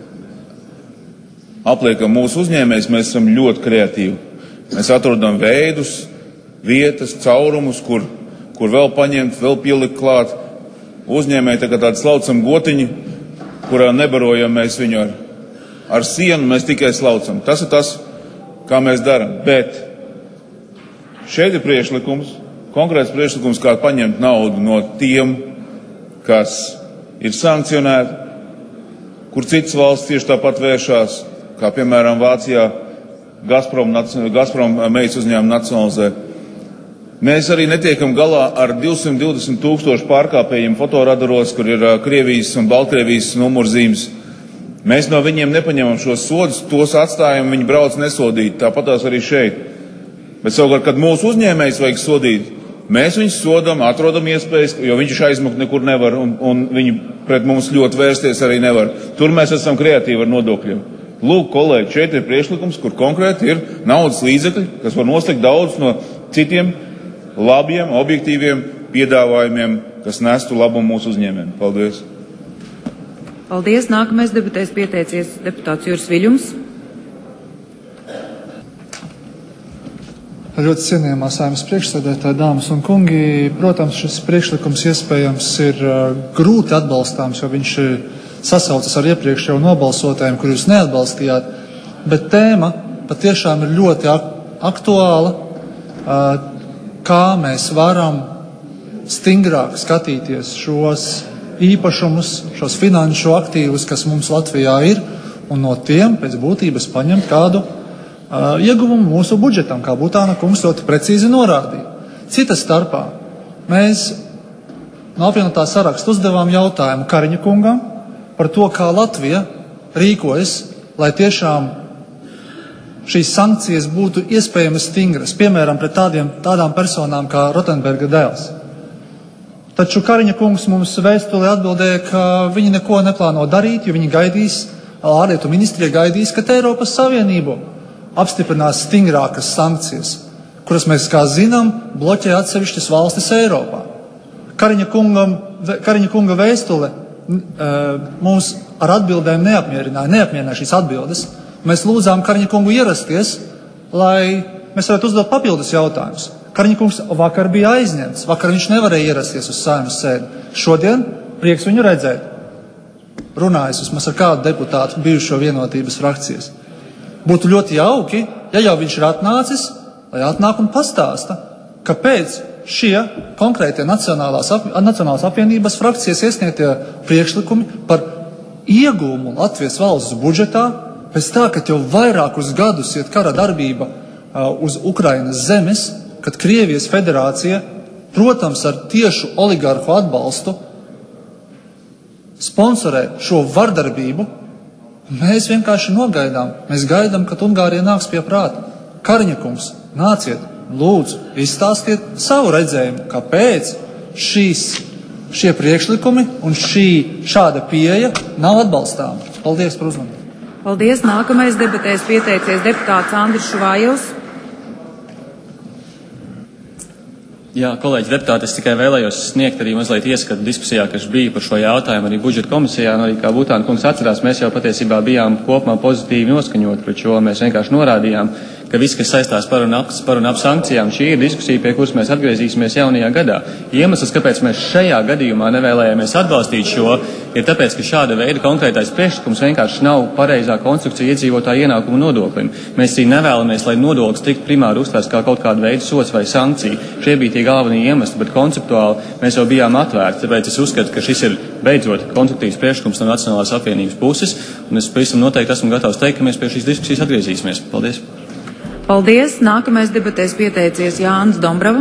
apliekam mūsu uzņēmējus, mēs esam ļoti kreatīvi. Mēs atrodam veidus, vietas, caurumus, kur vēl paņemt, vēl pielikt klāt. Uzņēmēji tā kā tādi slaucam gotiņi, kurā nebarojam mēs viņu ar sienu, mēs tikai slaucam. Tas ir tas, kā mēs darām. Bet šeit ir priekšlikums, konkrēts priekšlikums, kā paņemt naudu no tiem, kas ir sankcionēti, kur citas valsts tieši tāpat vēršās, kā piemēram Vācijā Gazprom meitas uzņēmumu nacionalizē. Mēs arī netiekam galā ar 220 000 pārkāpējiem fotoradaros, kur ir Krievijas un Baltkrievijas numurzīmes. Mēs no viņiem nepaņemam šos sodus, tos atstājam, viņi brauc nesodīti, tāpatās arī šeit. Bet savukārt, kad mūsu uzņēmējs vajag sodīt, Mēs viņus sodam, atrodam iespējas, jo viņš aizmukt nekur nevar, un viņi pret mums ļoti vērsties arī nevar. Tur mēs esam kreatīvi ar nodokļiem. Lūk, kolēģi, šeit ir priekšlikums, kur konkrēti ir naudas līdzekļi, kas var noslēgt daudz no citiem labiem, objektīviem piedāvājumiem, kas nestu labumu mūsu uzņēmējiem. Paldies! Paldies! Nākamais debatēs pieteicies deputāts Juris Viļums. Ļoti cienījamā Saeimas priekšsēdētāja, dāmas un kungi, protams, šis priekšlikums iespējams ir grūti atbalstāms, jo viņš sasaucas ar iepriekš jau nobalsotājiem, kur jūs neatbalstījāt, bet tēma patiešām ir ļoti aktuāla, kā mēs varam stingrāk skatīties šos īpašumus, šos finanšu aktīvus, kas mums Latvijā ir, un no tiem pēc būtības paņemt kādu ieguvumu mūsu budžetam, kā Butāna kungs ļoti precīzi norādīja. Cita starpā mēs no apvienotā saraksta uzdevām jautājumu Kariņa kungam par to, kā Latvija rīkojas, lai tiešām šīs sankcijas būtu iespējami stingras, piemēram, pret tādām personām kā Rotenberga dēls. Taču Kariņa kungs mums vēstulē atbildēja, ka viņi neko neplāno darīt, jo viņi gaidīs, ārlietu ministrija gaidīs, ka Eiropas Savienību apstiprinās stingrākas sankcijas, kuras mēs, kā zinām, bloķē atsevišķas valstis Eiropā. Kariņa kunga vēstule mums ar atbildēm neapmierināja šīs atbildes. Mēs lūdzām Kariņa kungu ierasties, lai mēs varētu uzdot papildus jautājumus. Kariņa kungs vakar bija aizņemts, vakar viņš nevarēja ierasties uz Saeimas sēdi. Šodien prieks viņu redzēt. Runājis vismaz ar kādu deputātu bijušo Vienotības frakcijas. Būtu ļoti jauki, ja jau viņš ir atnācis, lai atnāk un pastāsta, kāpēc šie konkrētie Nacionālās apvienības frakcijas iesniegtie priekšlikumi par iegūmu Latvijas valsts budžetā, pēc tā, ka jau vairākus gadus iet kara darbība uz Ukrainas zemes, kad Krievijas federācija, protams, ar tiešu oligarhu atbalstu, sponsorē šo vardarbību. Mēs vienkārši nogaidām. Mēs gaidām, kad Ungārija nāks pie prāta. Kariņa kungs, nāciet, lūdzu, izstāstiet savu redzējumu, kāpēc šie priekšlikumi un šāda pieeja nav atbalstāma. Paldies par uzmanību. Paldies. Nākamais debatēs pieteicies deputāts Andris Šuvājovs. Jā, kolēģi deputāti, es tikai vēlējos sniegt arī mazliet ieskatu diskusijā, kas bija par šo jautājumu arī budžeta komisijā, un arī kā Butāna kungs atcerās, mēs jau patiesībā bijām kopumā pozitīvi noskaņot, pret šo mēs vienkārši norādījām, ka viss, kas saistās par un ap sankcijām, šī ir diskusija, pie kuras mēs atgriezīsimies jaunajā gadā. Iemesls, kāpēc mēs šajā gadījumā nevēlējāmies atbalstīt šo, ir tāpēc, ka šāda veida konkrētais priekšlikums vienkārši nav pareizā konstrukcija iedzīvotāju ienākumu nodoklim. Mēs arī nevēlamies, lai nodoklis tiktu primāri uztvērts kā kaut kāda veida sots vai sankcija. Šie bija tie galvenie iemesli, bet konceptuāli mēs jau bijām atvērti, tāpēc es uzskatu, ka šis ir beidzot konstruktīvs priekšlikums no Nacionālās apvienības puses, un es pavisam noteikti esmu gatavs teikt, ka mēs pie šīs diskusijas atgriezīsimies. Paldies! Paldies! Nākamais debatēs pieteicies Jānis Dombrava.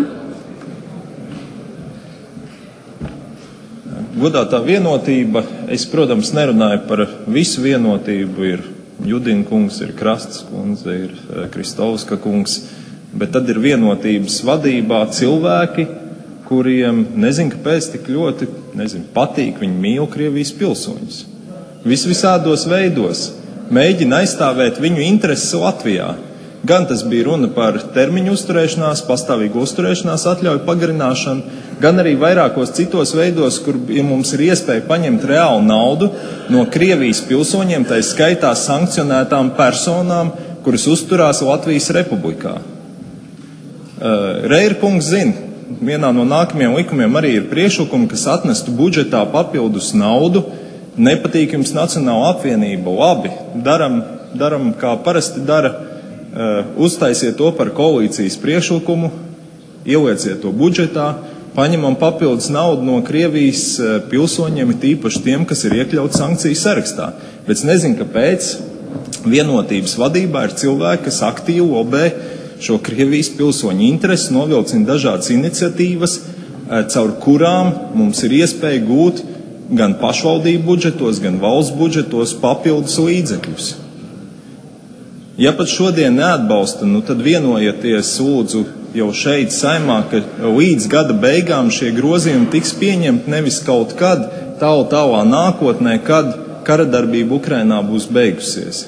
Godātā vienotība, es, protams, nerunāju par visu vienotību, ir Judina kungs, ir Krastas kundze, ir Kristovska kungs, bet tad ir vienotības vadībā cilvēki, kuriem, nezinu, kāpēc tik ļoti, patīk, viņi mīl Krievijas pilsoņus. Visādos veidos mēģina aizstāvēt viņu intereses Latvijā. Gan tas bija runa par termiņu uzturēšanās, pastāvīgu uzturēšanās atļauju pagarināšanu, gan arī vairākos citos veidos, kur mums ir iespēja paņemt reālu naudu no Krievijas pilsoņiem, tā skaitā sankcionētām personām, kuras uzturās Latvijas republikā. Reirkungs zina, vienā no nākamajiem likumiem arī ir priekšlikumi, kas atnestu budžetā papildus naudu. Nepatīk jums Nacionāla apvienība, labi, daram kā parasti dara. Uztaisiet to par koalīcijas priekšlikumu, ielieciet to budžetā, paņemam papildus naudu no Krievijas pilsoņiem, tīpaši tiem, kas ir iekļauts sankciju sarakstā. Bet es nezinu, kāpēc vienotības vadībā ir cilvēki, kas aktīvi lobē šo Krievijas pilsoņu interesi, novilcina dažādas iniciatīvas, caur kurām mums ir iespēja gūt gan pašvaldību budžetos, gan valsts budžetos papildus līdzekļus. Ja pat šodien neatbalsta, tad vienojieties, lūdzu, jau šeit saimā, ka līdz gada beigām šie grozījumi tiks pieņemti nevis kaut kad tālā nākotnē, kad kara darbība Ukrainā būs beigusies.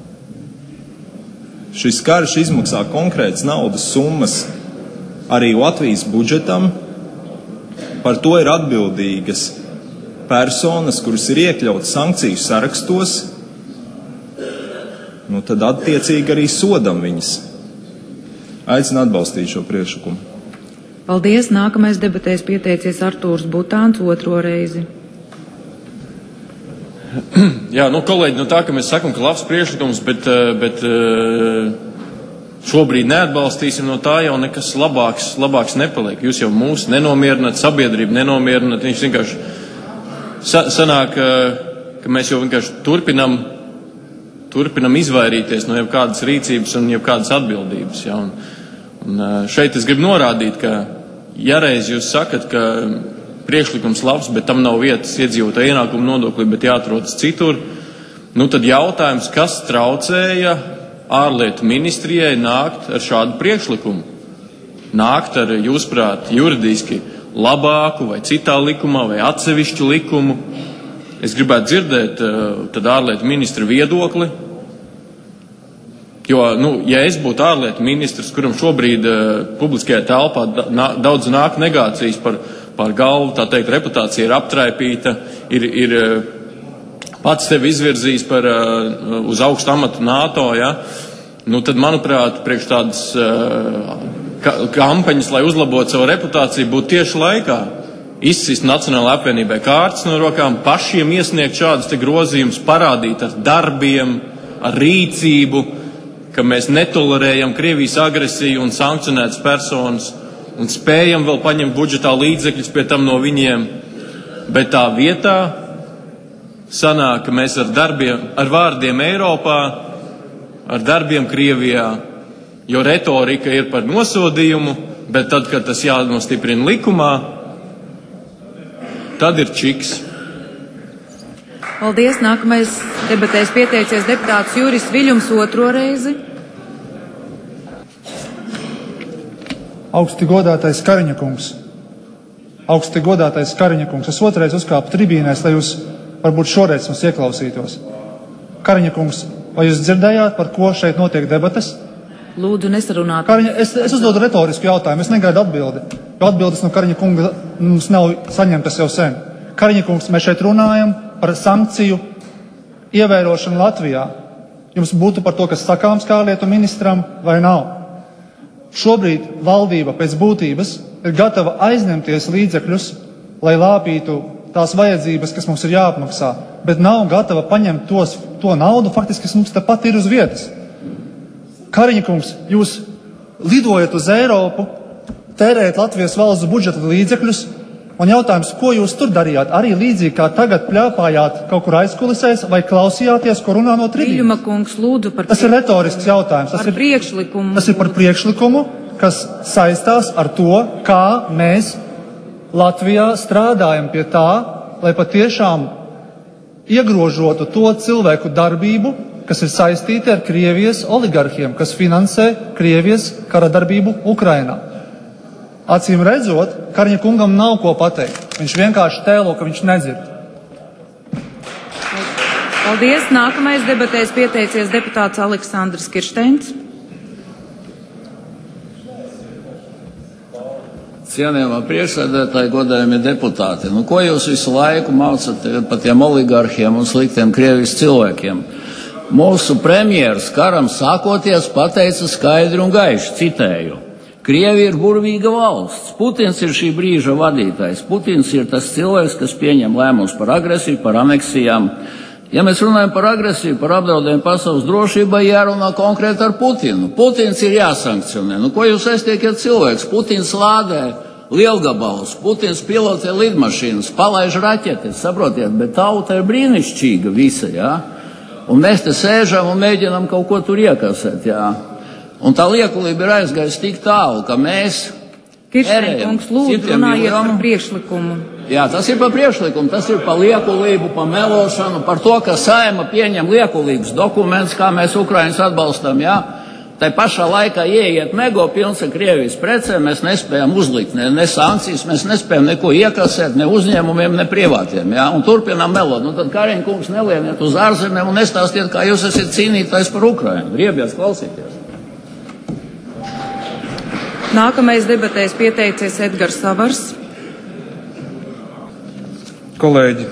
Šis karš izmaksā konkrētas naudas summas arī Latvijas budžetam. Par to ir atbildīgas personas, kuras ir iekļautas sankciju sarakstos, tad attiecīgi arī sodam viņas. Aicinu atbalstīt šo priekšlikumu. Paldies. Nākamais debatēs pieteicies Artūrs Butāns otro reizi. Jā, kolēģi, tā, ka mēs sakam, ka labs priekšlikums, bet šobrīd neatbalstīsim, no tā jau nekas labāks nepaliek. Jūs jau mūs nenomierināt, sabiedrību nenomierināt, viņš vienkārši sanāk, ka mēs jau vienkārši turpinam izvairīties no jebkādas rīcības un jebkādas atbildības. Ja? Un šeit es gribu norādīt, ka ja reiz jūs sakat, ka priekšlikums labs, bet tam nav vietas iedzīvotāju ienākumu nodoklī, bet jāatrodas citur, tad jautājums, kas traucēja ārlietu ministrijai nākt ar šādu priekšlikumu? Nākt ar, jūsprāt, juridiski labāku vai citā likumā vai atsevišķu likumu. Es gribētu dzirdēt tad ārlietu ministra viedokli, jo, ja es būtu ārlietu ministrs, kuram šobrīd publiskajā telpā daudz nāk negācijas par galvu, tā teikt, reputācija ir aptraipīta, ir pats sevi izvirzījis uz augstu amatu NATO, ja? Tad, manuprāt, priekš tādas kampaņas, lai uzlabotu savu reputāciju, būtu tieši laikā izsist Nacionālajai apvienībai kārtas no rokām, pašiem iesniegt šādus te grozījumus, parādīt ar darbiem, ar rīcību, ka mēs netolerējam Krievijas agresiju un sankcionētas personas un spējam vēl paņemt budžetā līdzekļus pie tam no viņiem, bet tā vietā sanāk, ka mēs ar vārdiem Eiropā, ar darbiem Krievijā, jo retorika ir par nosodījumu, bet tad, kad tas jānostiprina likumā, tad ir čiks. Paldies. Nākamais debatēs pieteicies deputāts Juris Viļums otro reizi. Augsti godātais Kariņa kungs. Es otrais uzkāpu tribīnēs, lai jūs varbūt šoreiz mums ieklausītos. Kariņa kungs, vai jūs dzirdējāt, par ko šeit notiek debates? Lūdzu, nesarunāt. Kariņa, es uzdodu retorisku jautājumu, es negaidu atbildi, jo atbildes no Kariņa kunga mums nav saņemtas jau sen. Kariņa kungs, mēs šeit runājam par sankciju ievērošanu Latvijā. Jums būtu par to, kas sakāms kā ārlietu ministram, vai nav? Šobrīd valdība pēc būtības ir gatava aizņemties līdzekļus, lai lāpītu tās vajadzības, kas mums ir jāapmaksā, bet nav gatava paņemt to naudu, faktiski, kas mums tepat ir uz vietas. Kariņa kungs, jūs lidojat uz Eiropu, tērējat Latvijas valsts budžeta līdzekļus, un jautājums, ko jūs tur darījāt? Arī līdzīgi kā tagad pļāpājāt kaut kur aizkulisēs vai klausījāties, ko runā no tribīnes? Viļuma kungs, lūdzu par Tas ir retorisks jautājums. Tas ir par priekšlikumu, kas saistās ar to, kā mēs Latvijā strādājam pie tā, lai patiešām iegrožotu to cilvēku darbību, kas ir saistīti ar Krievijas oligarhiem, kas finansē Krievijas kara darbību Ukrainā. Acīm redzot, Kariņa kungam nav ko pateikt. Viņš vienkārši tēlo, ka viņš nedzird. Paldies. Nākamais debatēs pieteicies deputāts Aleksandrs Kirsteins. Cienījamā priekšsēdētāji, godājamie deputāti, ko jūs visu laiku maucat par tiem oligarhiem un sliktiem Krievijas cilvēkiem? Mūsu premjeras karam sākoties pateica skaidri un gaiši, citēju. Krievija ir burvīga valsts. Putins ir šī brīža vadītājs. Putins ir tas cilvēks, kas pieņem lēmumus par agresiju, par aneksijām. Ja mēs runājam par agresiju, par apdraudējumu pasaules drošībai, jārunā konkrēti ar Putinu. Putins ir jāsankcionē. Ko jūs aiztiekat cilvēks? Putins lādē lielgabalus, Putins pilotē lidmašīnas, palaiž raķetes, saprotiet, bet tauta ir brīnišķīga visa, jā? Un mēs te sēžam un mēģinam kaut ko tur iekasēt, jā? Un tā liekulība ir aizgājusi tik tālu, ka mēs Kirsteins, lūdzu, runājiet par priekšlikumu. Jā, tas ir par priekšlikumu, tas ir par liekulību, par melošanu, par to, ka Saeima pieņem liekulīgus dokumentus, kā mēs Ukraiņus atbalstam, jā. Tai pašā laikā ieiet mego pilns ar Krievijas precēm, mēs nespējam uzlikt ne sankcijas, mēs nespējam neko iekasēt, ne uzņēmumiem, ne privātiem. Ja? Un turpinām melot. Nu, tad Kariņa kungs nelieniet uz ārzemēm un nestāstiet, kā jūs esat cīnītājs par Ukrainu. Griebiet klausīties. Nākamais debatēs pieteicies Edgars Savars. Kolēģi,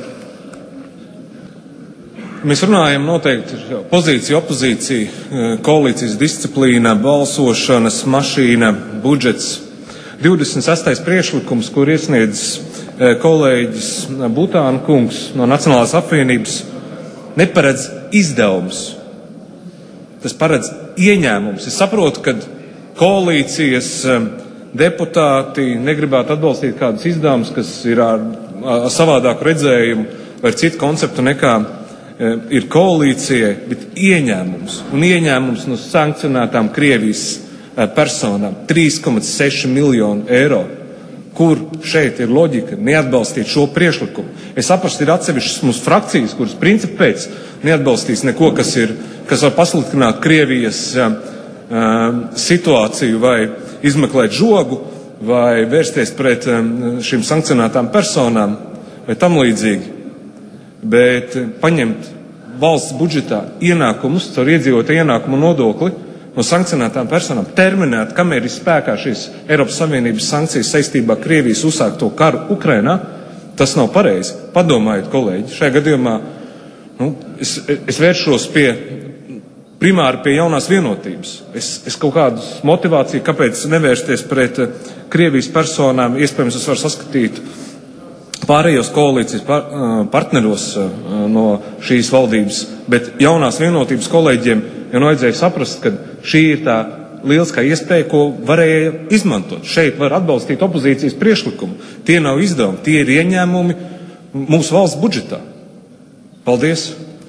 mēs runājam noteikti pozīcija, opozīcija, koalīcijas disciplīna, balsošanas mašīna, budžets. 26. priekšlikums, kur iesniedz kolēģis Butāna kungs no Nacionālās apvienības, neparedz izdevumus. Tas paredz ieņēmumus. Es saprotu, ka koalīcijas deputāti negribētu atbalstīt kādus izdevumus, kas ir ar savādāku redzējumu vai citu konceptu nekā ir koalīcijai, bet ieņēmums. Un ieņēmums no sankcionētām Krievijas personām 3,6 miljonu eiro. Kur šeit ir loģika neatbalstīt šo priekšlikumu? Es saprastu, ir atsevišķas mūsu frakcijas, kuras principi pēc neatbalstīs neko, kas var pasliktināt Krievijas situāciju vai izmeklēt žogu vai vērsties pret šīm sankcionētām personām vai tam līdzīgi. Bet paņemt valsts budžetā ienākumus caur iedzīvotāju ienākumu nodokli no sankcionētām personām, terminēt, kamēr ir spēkā šīs Eiropas Savienības sankcijas saistībā Krievijas uzsākto karu Ukrainā, tas nav pareizi. Padomājiet, kolēģi, šajā gadījumā es vēršos primāri pie jaunās vienotības. Es kaut kādu motivāciju, kāpēc nevērsties pret Krievijas personām, iespējams, es varu saskatīt pārējos koalīcijas partneros no šīs valdības, bet jaunās vienotības kolēģiem jau vajadzēja saprast, ka šī ir tā lieliskā iespēja, ko varēja izmantot. Šeit var atbalstīt opozīcijas priekšlikumu. Tie nav izdevumi, tie ir ieņēmumi mūsu valsts budžetā. Paldies!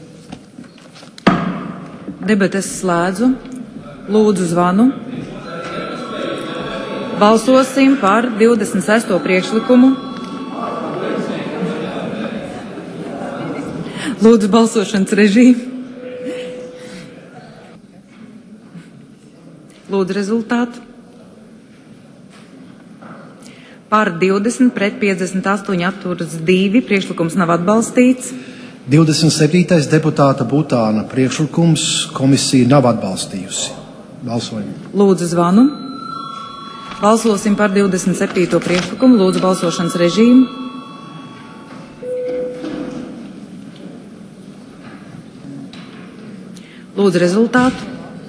Debates slēdzu. Lūdzu zvanu. Balsosim par 26. priekšlikumu. Lūdzu balsošanas režīmu. Lūdzu rezultātu. Par 20 pret 58 atturas 2. Priekšlikums nav atbalstīts. 27. deputāta Butāna priekšlikums komisija nav atbalstījusi. Balsojam. Lūdzu zvanu. Balsosim par 27. priekšlikumu. Lūdzu balsošanas režīmu. Lūdzu rezultātu.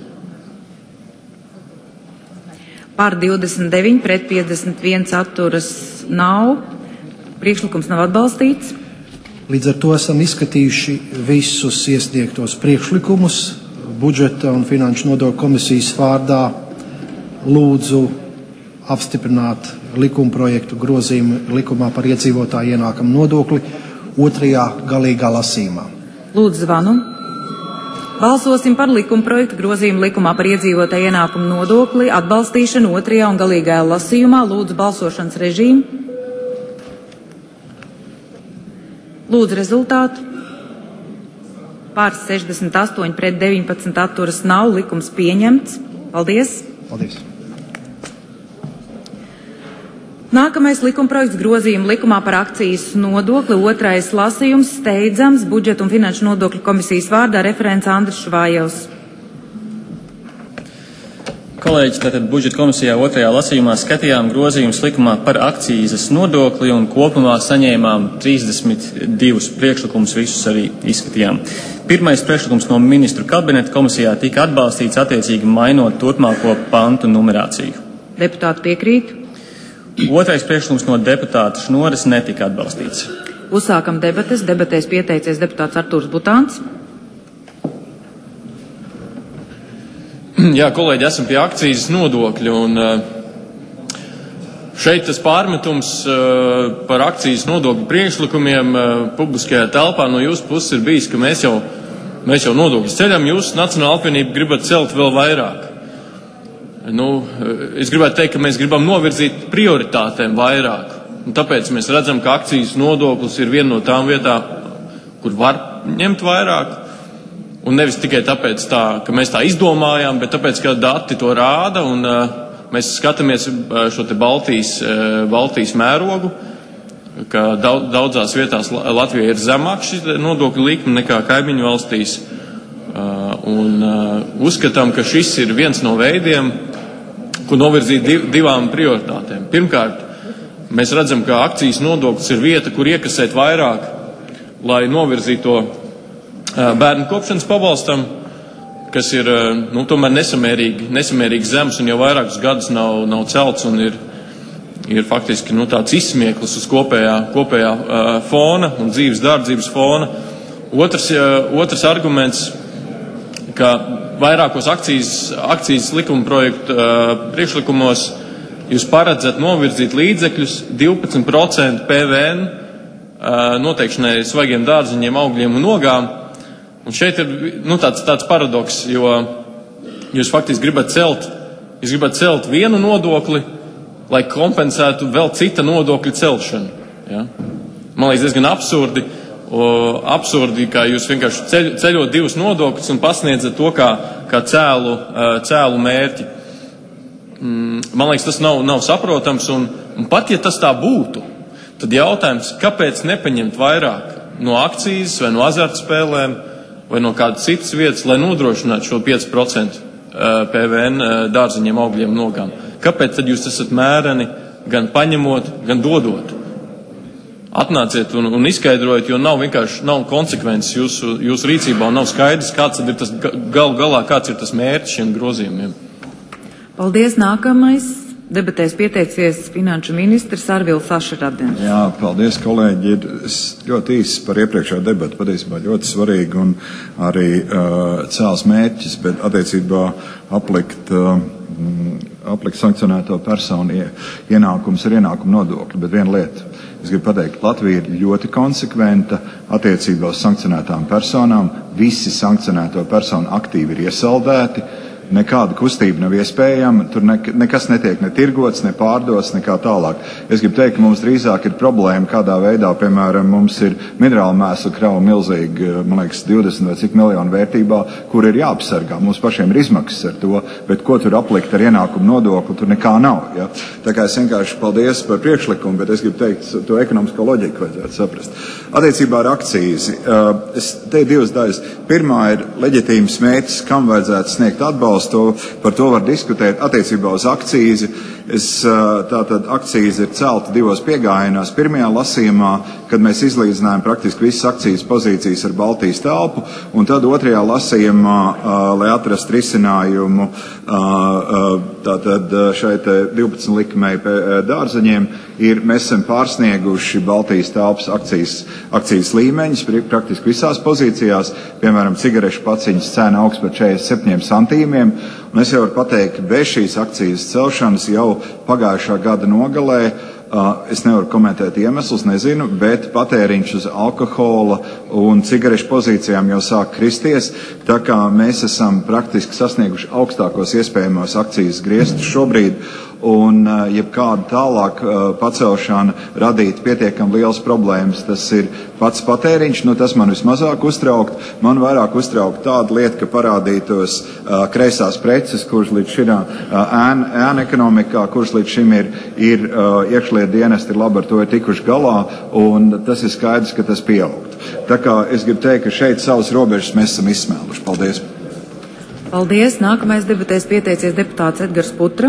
Par 29 pret 51 atturas nav. Priekšlikums nav atbalstīts. Līdz ar to esam izskatījuši visus iesniegtos priekšlikumus. Budžeta un finanšu nodokļu komisijas vārdā lūdzu apstiprināt likumprojektu grozījumu likumā par iedzīvotāju ienākumu nodokli otrajā galīgā lasījumā. Lūdzu zvanu. Balsosim par likumprojektu grozījumu likumā par iedzīvotāju ienākumu nodokli atbalstīšanu otrajā un galīgajā lasījumā. Lūdzu balsošanas režīmu. Lūdzu rezultātu. Pār 68 pret 19 atturas nav. Likums pieņemts. Paldies. Paldies. Nākamais likumprojekts grozījuma likumā par akcijas nodokli. Otrais lasījums steidzams. Budžeta un finanšu nodokļu komisijas vārdā referents Andris Švājevs. Kolēģi, tātad budžeta komisijā otrajā lasījumā skatījām grozījumus likumā par akcijas nodokli un kopumā saņēmām 32 priekšlikumus, visus arī izskatījām. Pirmais priekšlikums no ministru kabineta komisijā tika atbalstīts attiecīgi mainot turpmāko pantu numerāciju. Deputāti piekrīt. Otrais priekšlikums no deputāta Šnoras netika atbalstīts. Uzsākam debates. Debatēs pieteicies deputāts Artūrs Butāns. Jā, kolēģi, esam pie akcijas nodokļu, un šeit tas pārmetums par akcijas nodokļu priekšlikumiem publiskajā telpā no jūsu puses ir bijis, ka mēs jau nodokļus ceļam, jūs Nacionāla apvienība gribat celt vēl vairāk. Es gribētu teikt, ka mēs gribam novirzīt prioritātēm vairāk, un tāpēc mēs redzam, ka akcijas nodoklis ir viena no tām vietām, kur var ņemt vairāk. Un nevis tikai tāpēc, ka mēs tā izdomājām, bet tāpēc, ka dati to rāda, un mēs skatāmies šo te Baltijas mērogu, ka daudzās vietās Latvijā ir zemāk šī nodokļu likme nekā kaimiņu valstīs. Un uzskatām, ka šis ir viens no veidiem, ko novirzīt divām prioritātēm. Pirmkārt, mēs redzam, ka akcijas nodoklis ir vieta, kur iekasēt vairāk, lai novirzītu to bērnu kopšanas pabalstam, kas ir tomēr nesamērīgi zems un jau vairākus gadus nav celts un ir faktiski tāds izsmieklis uz kopējā fona un dzīves dārdzības fona. Otrs arguments, ka vairākos akcijas likuma projektu priekšlikumos jūs paredzat novirzīt līdzekļus 12% PVN noteikšanai svaigiem dārziņiem, augļiem un ogām. Un šeit ir tāds paradoks, jo jūs faktiski gribat celt vienu nodokli, lai kompensētu vēl cita nodokļa celšanu. Ja? Man liekas diezgan absurdi, ka jūs vienkārši ceļot divus nodokļus un pasniedzat to kā cēlu mērķi. Man liekas, tas nav saprotams, un pat ja tas tā būtu, tad jautājums, kāpēc nepaņemt vairāk no akcijas vai no azartspēlēm vai no kādas citas vietas, lai nodrošinātu šo 5% PVN dārziņiem, augļiem un ogām. Kāpēc tad jūs esat mēreni gan paņemot, gan dodot? Atnāciet un izskaidrojiet, jo nav konsekvences jūsu rīcībā un nav skaidrs, kāds ir tas kāds ir tas mērķis šiem grozījumiem. Paldies. Nākamais debatēs pieteicies finanšu ministrs Arvils Ašradens. Jā, paldies, kolēģi. Es ļoti īsi par iepriekšējo debatu, patiesībā ļoti svarīgi un arī cēls mērķis, bet attiecībā aplikt sankcionēto personu ienākums ir ienākuma nodokļi, bet viena lieta. Es gribu pateikt, Latvija ir ļoti konsekventa attiecībā uz sankcionētām personām. Visi sankcionēto personu aktīvi ir iesaldēti. Nekāda kustība nav iespējama, tur nekas netiek ne tirgots, ne pārdots, nekā tālāk. Es gribu teikt, ka mums drīzāk ir problēma, kādā veidā, piemēram, mums ir minerāla mēslu krava milzīgi, man liekas, 20 vai cik miljonu vērtībā, kur ir jāapsargā. Mums pašiem ir izmaksas ar to, bet ko tur aplikt ar ienākumu nodokli, tur nekā nav. Ja? Tā kā es vienkārši paldies par priekšlikumu, bet es gribu teikt, to ekonomisko loģiku vajadzētu saprast. Attiecībā ar akcijas, es teiktu divas daļas. Pirmā ir leģitīms mērķis, kam vajadzētu sniegt atbalstu. Par to var diskutēt attiecībā uz akcīzi. Tātad akcīzi ir celta divos piegājienos. Pirmajā lasījumā, kad mēs izlīdzinājām praktiski visas akcijas pozīcijas ar Baltijas telpu, un tad otrajā lasījumā, lai atrastu risinājumu tātad šai 12 likmei dārzeņiem, mēs esam pārsnieguši Baltijas telpas akcijas līmeņus praktiski visās pozīcijās. Piemēram, cigarešu paciņas cena augsts par 47 centīmiem. Un es jau varu pateikt, ka bez šīs akcijas celšanas jau pagājušā gada nogalē, es nevaru komentēt iemeslus, nezinu, bet patēriņš uz alkohola un cigarešu pozīcijām jau sāk kristies, tā kā mēs esam praktiski sasnieguši augstākos iespējamos akcijas griestus šobrīd, un jebkāda tālāk pacelšana radīt pietiekami liels problēmas. Tas ir pats patēriņš, tas man vismazāk uztraukt. Man vairāk uztraukt tāda lieta, ka parādītos kreisās preces, kuras līdz šim ēna ekonomikā, kuras līdz šim ir iekšlietu dienesti ir labi ar to ir tikuši galā, un tas ir skaidrs, ka tas pieaugt. Tā kā es gribu teikt, ka šeit savas robežas mēs esam izsmēluši. Paldies. Paldies. Nākamais debatēs pieteicies deputāts Edgars Putra.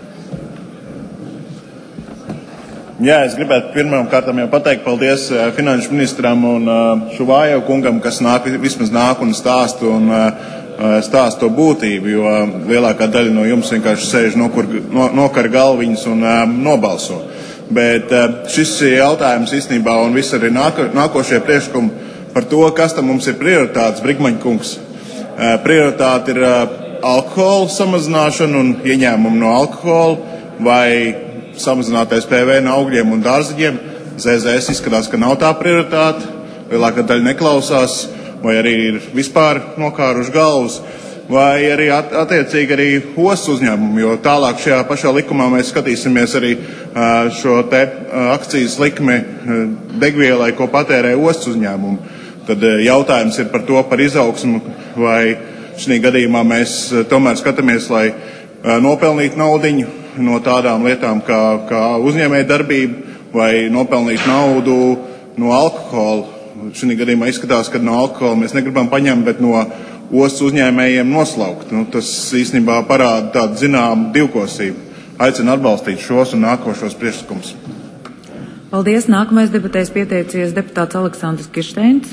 Jā, es gribētu pirmām kārtām jau pateikt paldies finanšu ministram un Šuvājev kungam, kas vismaz nāk un stāsta to būtību, jo lielākā daļa no jums vienkārši sēž nokar galviņas un nobalso. Bet šis jautājums īstenībā un viss arī nākošie priekšlikumi par to, kas tam mums ir prioritātes, Brigmaņa kungs. Prioritāte ir alkohola samazināšana un ieņēmumi no alkohola vai samazinātais PVN augļiem un dārziņiem. ZZS izskatās, ka nav tā prioritāte, lielākā daļa neklausās, vai arī ir vispār nokāruši galvas, vai arī attiecīgi arī ostas uzņēmumi, jo tālāk šajā pašā likumā mēs skatīsimies arī šo te akcijas likmi degvielai, ko patērē ostas uzņēmumi. Tad jautājums ir par to, par izaugsmu vai šī gadījumā mēs tomēr skatāmies, lai nopelnītu naudiņu no tādām lietām kā uzņēmēja darbība vai nopelnīt naudu no alkohola. Šī gadījumā izskatās, ka no alkohola mēs negribam paņemt, bet no ostas uzņēmējiem noslaukt. Tas īstenībā parāda tādu zināmu divkosību. Aicinu atbalstīt šos un nākošos priekšlikumus. Paldies. Nākamais debatēs pieteicies deputāts Aleksandrs Kirsteins.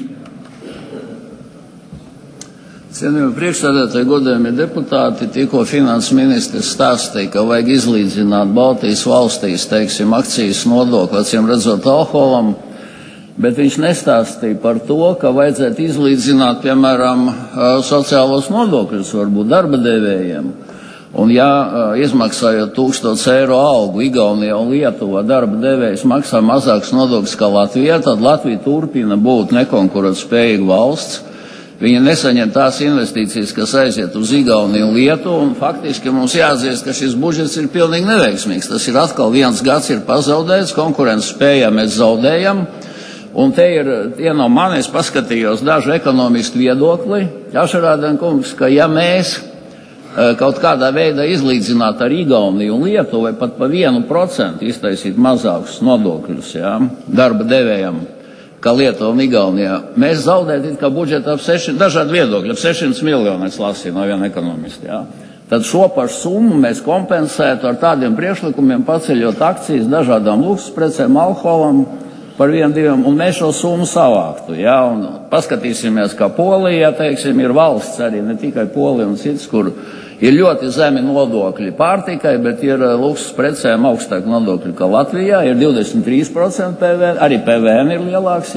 Cienījamie priekšsēdētāji, godējamie deputāti, tikko finanses ministrs stāstīja, ka vajag izlīdzināt Baltijas valstīs, teiksim, akcijas nodokli, acīm redzot, alkoholam, bet viņš nestāstīja par to, ka vajadzētu izlīdzināt, piemēram, sociālos nodokļus, varbūt darba devējiem. Un ja izmaksājot 1000 eiro algu Igaunijā un Lietuvā darba devējs maksā mazāks nodokļus kā Latvijā, tad Latvija turpina būt nekonkurētspējīga valsts. Viņa nesaņem tās investīcijas, kas aiziet uz Igauniju un Lietuvu, un faktiski mums jāatzīst, ka šis budžets ir pilnīgi neveiksmīgs. Tas ir atkal viens gads ir pazaudēts, konkurences spējā mēs zaudējam, un te ir no manis paskatījos dažu ekonomistu viedokli, Ašarādenkungs, ka ja mēs kaut kādā veidā izlīdzināt ar Igauniju un Lietuvu vai pat pa 1% iztaisīt mazākus nodokļus, darba devējam, kā Lietuva un Igaunijā, mēs zaudētu it kā budžetu ap 600, dažādi viedokļi, ap 600 miljonu, es lasīju no viena ekonomista, Tad šo pašu summu mēs kompensētu ar tādiem priekšlikumiem, paceļot akcijas dažādām luksusprecēm, alkoholam par 1-2, un mēs šo summu savāktu, un paskatīsimies, kā Polijā, teiksim, ir valsts arī, ne tikai Polija un cits, kur ir ļoti zemi nodokļi pārtikai, bet ir luksusprecēm augstāk nodokļi kā Latvijā, ir 23% PVN, arī PVN ir lielāks,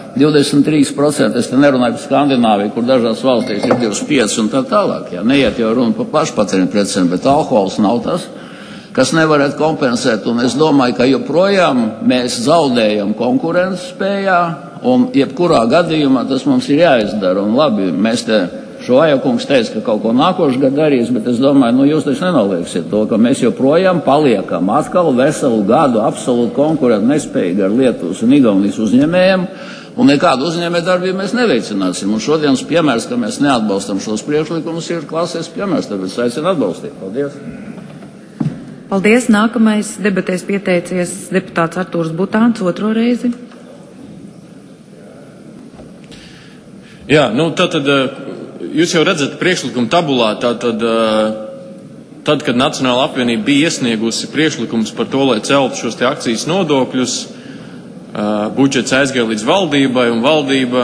23%, es te nerunāju par Skandināviju, kur dažās valstīs ir 25% un tā tālāk, neiet jau runa par pašpatēriņu precēm, bet alkohols nav tas, kas nevarētu kompensēt, un es domāju, ka joprojām mēs zaudējam konkurences spējā, un jebkurā gadījumā tas mums ir jāizdara, un labi, mēs te Šovajakungs teica, ka kaut ko nākošu gadu darīs, bet es domāju, jūs taču nenolieksiet to, ka mēs joprojām paliekam atkal veselu gadu absolūti konkurēt nespējīgi ar Lietuvas un Igaunijas uzņēmējiem, un nekādu uzņēmēju darbību mēs neveicināsim. Un šodienas piemērs, ka mēs neatbalstam šos priekšlikumus, ir klasisks piemērs, tāpēc aicinu atbalstīt. Paldies. Paldies. Nākamais debatēs pieteicies deputāts Artūrs Butāns otro reizi. Jūs jau redzat priekšlikumu tabulā, tad, kad Nacionāla apvienība bija iesniegusi priekšlikumus par to, lai celtu šos te akcijas nodokļus, budžets aizgāja līdz valdībai, un valdība,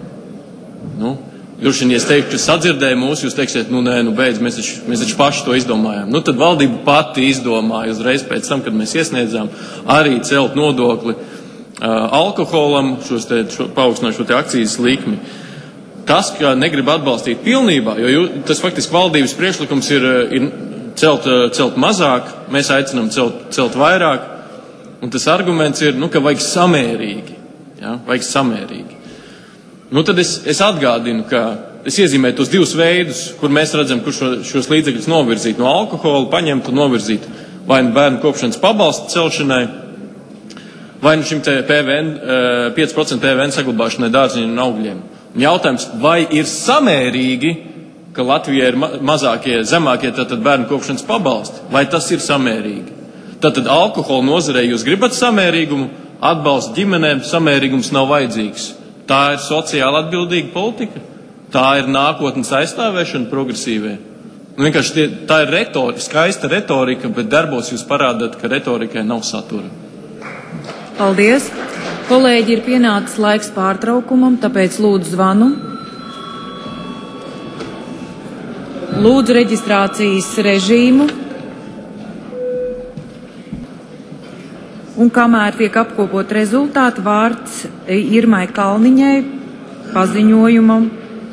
droši vien, ja es teiktu, ka sadzirdēja mūs, jūs teiksiet, beidz, mēs taču paši to izdomājām. Tad valdība pati izdomāja uzreiz pēc tam, kad mēs iesniedzām, arī celt nodokli alkoholam, paaugstināt šo te akcijas likmi. Tas, ka negrib atbalstīt pilnībā, jo tas faktiski valdības priekšlikums ir celt mazāk, mēs aicinām celt vairāk, un tas arguments ir, ka vajag samērīgi. Vajag samērīgi. Tad es atgādinu, ka es iezīmēju tos divus veidus, kur mēs redzam, kur šos līdzekļus novirzīt no alkohola, paņemt un novirzīt vai nu bērnu kopšanas pabalstu celšanai, vai nu šim te PVN, 5% PVN saglabāšanai dārziņiem un augļiem. Jautājums, vai ir samērīgi, ka Latvijā ir zemākie tātad bērnu kopšanas pabalsti? Vai tas ir samērīgi? Tātad alkohola nozarē jūs gribat samērīgumu, atbalstu ģimenēm, samērīgums nav vajadzīgs. Tā ir sociāli atbildīga politika? Tā ir nākotnes aizstāvēšana progresīvē? Vienkārši tā ir retorika, skaista retorika, bet darbos jūs parādat, ka retorikai nav satura. Paldies! Kolēģi, ir pienācis laiks pārtraukumam, tāpēc lūdzu zvanu. Lūdzu reģistrācijas režīmu. Un kamēr tiek apkopot rezultāti, vārds Irmai Kalniņai paziņojumam.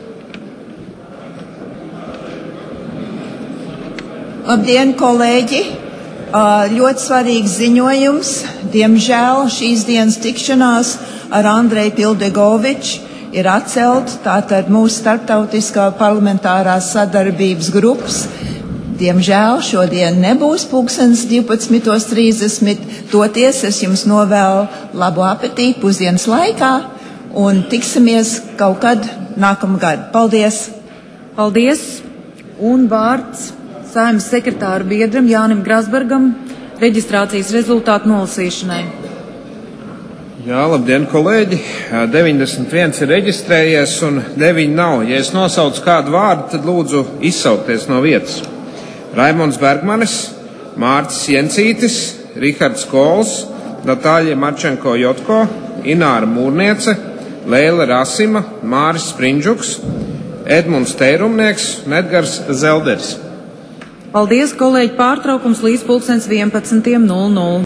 Labdien, kolēģi! Ļoti svarīgs ziņojums. Diemžēl šīs dienas tikšanās ar Andreju Pildegoviču ir atcelt, tātad mūsu starptautiskā parlamentārās sadarbības grupas. Diemžēl šodien nebūs pulkstens 12:30. Toties es jums novēlu labu apetīti pusdienas laikā un tiksimies kaut kad nākamgad. Paldies! Paldies! Un vārds Saeimas sekretāra biedram Jānim Grasbergam reģistrācijas rezultātu nolasīšanai. Jā, labdien, kolēģi! 91 ir reģistrējies un 9 nav. Ja es nosaucu kādu vārdu, tad lūdzu izsaukties no vietas. Raimonds Bergmanis, Mārcis Jencītis, Rihards Kols, Natāļa Marčenko-Jotko, Ināra Mūrniece, Leila Rasima, Māris Sprindžuks, Edmunds Teirumnieks un Edgars Zelders. Paldies, kolēģi! Pārtraukums līdz 11:00.